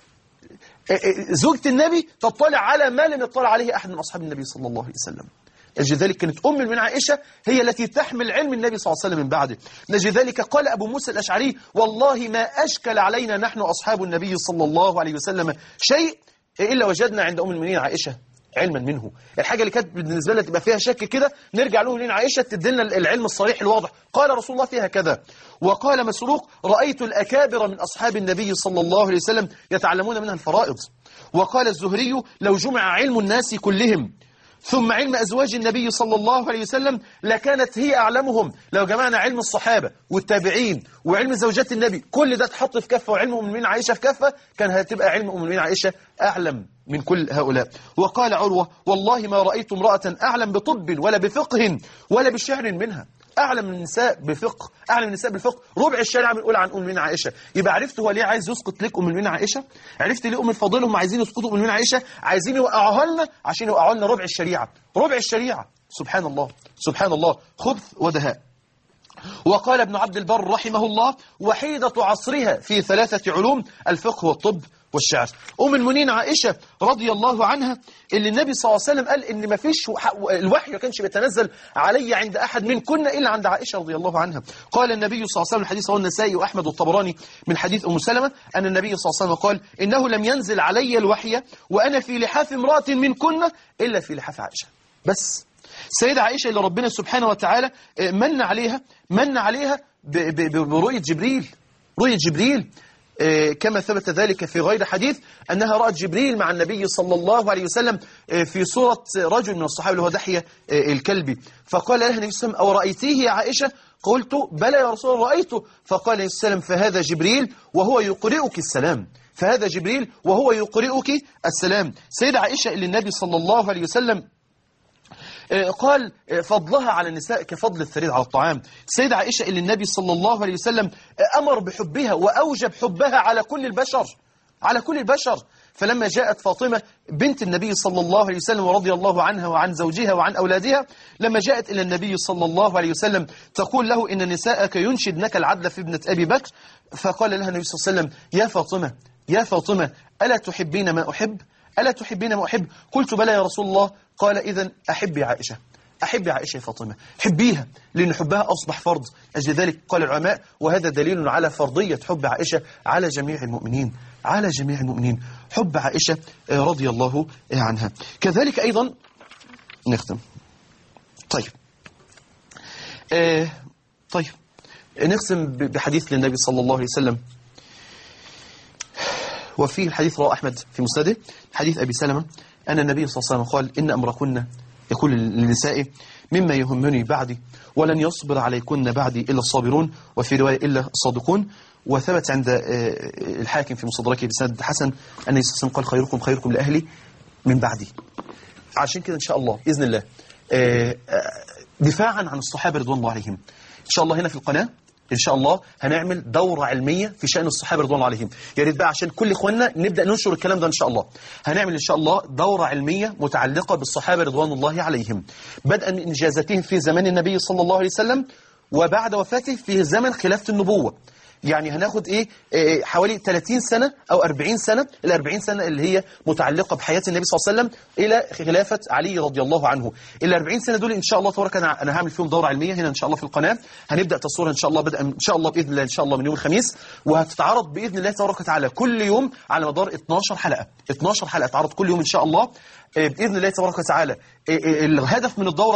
زوجة النبي تطلع على ما لم يطلع عليه أحد من أصحاب النبي صلى الله عليه وسلم. نجد ذلك كانت أم المؤمنين عائشة هي التي تحمل علم النبي صلى الله عليه وسلم من بعده. نجد ذلك قال أبو موسى الأشعري والله ما أشكل علينا نحن أصحاب النبي صلى الله عليه وسلم شيء إلا وجدنا عند أم المؤمنين عائشة علما منه. الحاجة اللي كانت بالنسبة لنا تبقى فيها شك كده نرجع له لنا عائشة تدلنا العلم الصريح الواضح. قال رسول الله فيها كذا. وقال مسروق رأيت الأكابر من أصحاب النبي صلى الله عليه وسلم يتعلمون منها الفرائض. وقال الزهري لو جمع علم الناس كلهم ثم علم أزواج النبي صلى الله عليه وسلم لكانت هي أعلمهم. لو جمعنا علم الصحابة والتابعين وعلم زوجات النبي كل ده تحط في كفة وعلم أم المؤمنين عائشة في كفة كان هتبقى علم أم المؤمنين عائشة أعلم من كل هؤلاء. وقال عروة والله ما رأيت امرأة أعلم بطب ولا بفقه ولا بشعر منها. أعلم من النساء بفقه، أعلم من النساء بالفقه ربع الشريعة بنقول عن أم المؤمنين عائشة. يبقى عرفت هو ليه عايز يسقط لك أم المؤمنين عائشة؟ عرفت ليه أم الفضيل هم عايزين يسقطوا أم المؤمنين عائشة؟ عايزين يوقعوها لنا عشان يوقعوا لنا ربع الشريعة. ربع الشريعة سبحان الله سبحان الله خبث ودهاء. وقال ابن عبد البر رحمه الله وحيدة عصرها في 3 علوم الفقه والطب والشعر. أم المؤمنين عائشة رضي الله عنها اللي النبي صلى الله عليه وسلم قال إن ما فيش الوحي ما كانش بيتنزل علي عند أحد من كنا إلا عند عائشة رضي الله عنها. قال النبي صلى الله عليه وسلم الحديث رواه النسائي وأحمد والطبراني من حديث أم سلمة أن النبي صلى الله عليه وسلم قال إنه لم ينزل علي الوحي وأنا في لحاف امرأة من كنا إلا في لحاف عائشة. بس السيدة عائشة اللي ربنا سبحانه وتعالى من عليها برؤية جبريل. رؤية جبريل كما ثبت ذلك في غير حديث أنها رأت جبريل مع النبي صلى الله عليه وسلم في صورة رجل من الصحابة اللي هو دحية الكلبي. فقال لها النبي صلى الله عليه وسلم أو رأيتيه يا عائشة؟ قلت بلى يا رسول الله رأيته. فقال النبي صلى الله عليه وسلم فهذا جبريل وهو يقرئك السلام. فهذا جبريل وهو يقرئك السلام. سيدة عائشة اللي النبي صلى الله عليه وسلم قال فضلها على النساء كفضل الثريد على الطعام. السيدة عائشة اللي النبي صلى الله عليه وسلم أمر بحبها وأوجب حبها على كل البشر على كل البشر. فلما جاءت فاطمة بنت النبي صلى الله عليه وسلم ورضي الله عنها وعن زوجها وعن أولادها لما جاءت إلى النبي صلى الله عليه وسلم تقول له إن نساءك ينشدنك العدل في ابنة أبي بكر. فقال لها النبي صلى الله عليه وسلم يا فاطمة ألا تحبين ما أحب؟ ألا تحبين ما أحب؟ قلت بلى يا رسول الله. قال إذن أحبي عائشة يا فاطمة حبيها لأن حبها أصبح فرض. أجل ذلك قال العلماء وهذا دليل على فرضية حب عائشة على جميع المؤمنين حب عائشة رضي الله عنها. كذلك أيضا نختم. طيب نختم بحديث للنبي صلى الله عليه وسلم وفيه الحديث رواه أحمد في مسنده حديث أبي سلمة أن النبي صلى الله عليه وسلم قال إن أمركن يقول للنساء مما يهمني بعدي ولن يصبر عليكن بعدي إلا الصابرون وفي رواية إلا الصادقون. وثبت عند الحاكم في مستدركه بسند حسن أن النبي صلى الله عليه وسلم قال خيركم لأهلي من بعدي. عشان كده إن شاء الله بإذن الله دفاعا عن الصحابة رضوان الله عليهم، إن شاء الله هنا في القناة إن شاء الله هنعمل دورة علمية في شأن الصحابة رضوان الله عليهم. يا ريت بقى عشان كل إخواننا نبدأ ننشر الكلام ده إن شاء الله. هنعمل إن شاء الله دورة علمية متعلقة بالصحابة رضوان الله عليهم، بدءا من إنجازاتهم في زمان النبي صلى الله عليه وسلم وبعد وفاته في زمن خلافة النبوة. يعني هناخد حوالي 30 سنة أو 40 سنة، ال 40 سنة اللي هي متعلقة بحياة النبي صلى الله عليه وسلم إلى خلافة علي رضي الله عنه. ال 40 سنة دول إن شاء الله تبارك أنا هعمل فيهم دورة علمية هنا إن شاء الله في القناة. هنبدأ تصويرها إن شاء الله بدءا إن شاء الله بإذن الله إن شاء الله من يوم الخميس، وهتتعرض بإذن الله تبارك وتعالى كل يوم على مدار 12 حلقة. 12 حلقة تعرض كل يوم إن شاء الله بإذن الله تبارك وتعالى. الهدف من الدورة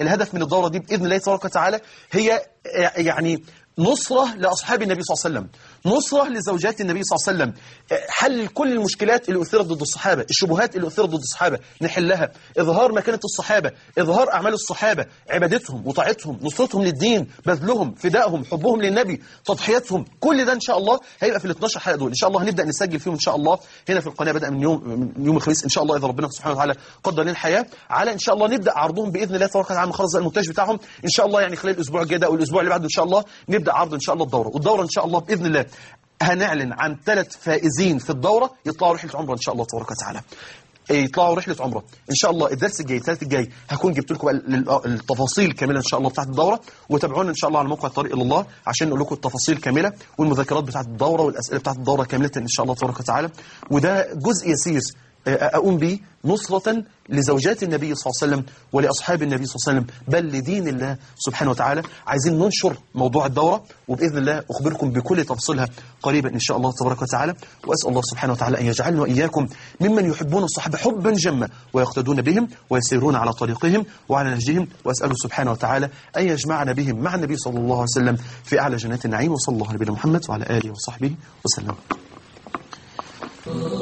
دي بإذن الله تبارك وتعالى هي يعني نصرة لأصحاب النبي صلى الله عليه وسلم، نصرة لزوجات النبي صلى الله عليه وسلم، حل كل المشكلات اللي أثيرت ضد الصحابة، الشبهات اللي أثيرت ضد الصحابة نحلها، إظهار مكانة الصحابة، إظهار أعمال الصحابة، عبادتهم وطاعتهم، نصرتهم للدين، بذلهم، فدائهم، حبهم للنبي، تضحياتهم، كل ده إن شاء الله هيبقى في ال 12 حلقة دول. إن شاء الله هنبدأ نسجل فيهم إن شاء الله هنا في القناة بدءا من يوم الخميس إن شاء الله إذا ربنا سبحانه وتعالى قدر لنا الحياة، على إن شاء الله نبدأ عرضهم بإذن الله تبارك وتعالى خلص المونتاج بتاعهم إن شاء الله، يعني خلال الأسبوع الجاي أو الأسبوع اللي بعده إن شاء الله نبدأ عرض إن شاء الله الدورة. والدورة إن شاء الله بإذن الله هنعلن عن 3 فائزين في الدورة يطلعوا رحلة عمرة إن شاء الله تبارك وتعالى، يطلعوا رحلة عمرة إن شاء الله. الدرس الجاي الثالث الجاي هكون جبت لكم التفاصيل الكاملة إن شاء الله بتاعت الدورة، وتابعونا إن شاء الله على موقع الطريق إلى الله عشان نقول لكم التفاصيل كاملة والمذكرات بتاعت الدورة والأسئلة بتاعت الدورة كاملة إن شاء الله تبارك وتعالى. وده جزء يسير أقوم به نصرة لزوجات النبي صلى الله عليه وسلم ولأصحاب النبي صلى الله عليه وسلم، بل لدين الله سبحانه وتعالى. عايزين ننشر موضوع الدورة، وبإذن الله أخبركم بكل تفصيلها قريبا إن شاء الله تبارك وتعالى. وأسأل الله سبحانه وتعالى أن يجعلنا وإياكم ممن يحبون الصحابة حبا جما ويقتدون بهم ويسيرون على طريقهم وعلى نهجهم، وأسأله سبحانه وتعالى أن يجمعنا بهم مع النبي صلى الله عليه وسلم في أعلى جنات النعيم. وصلى الله على نبينا محمد وعلى آله وصحبه وسلم.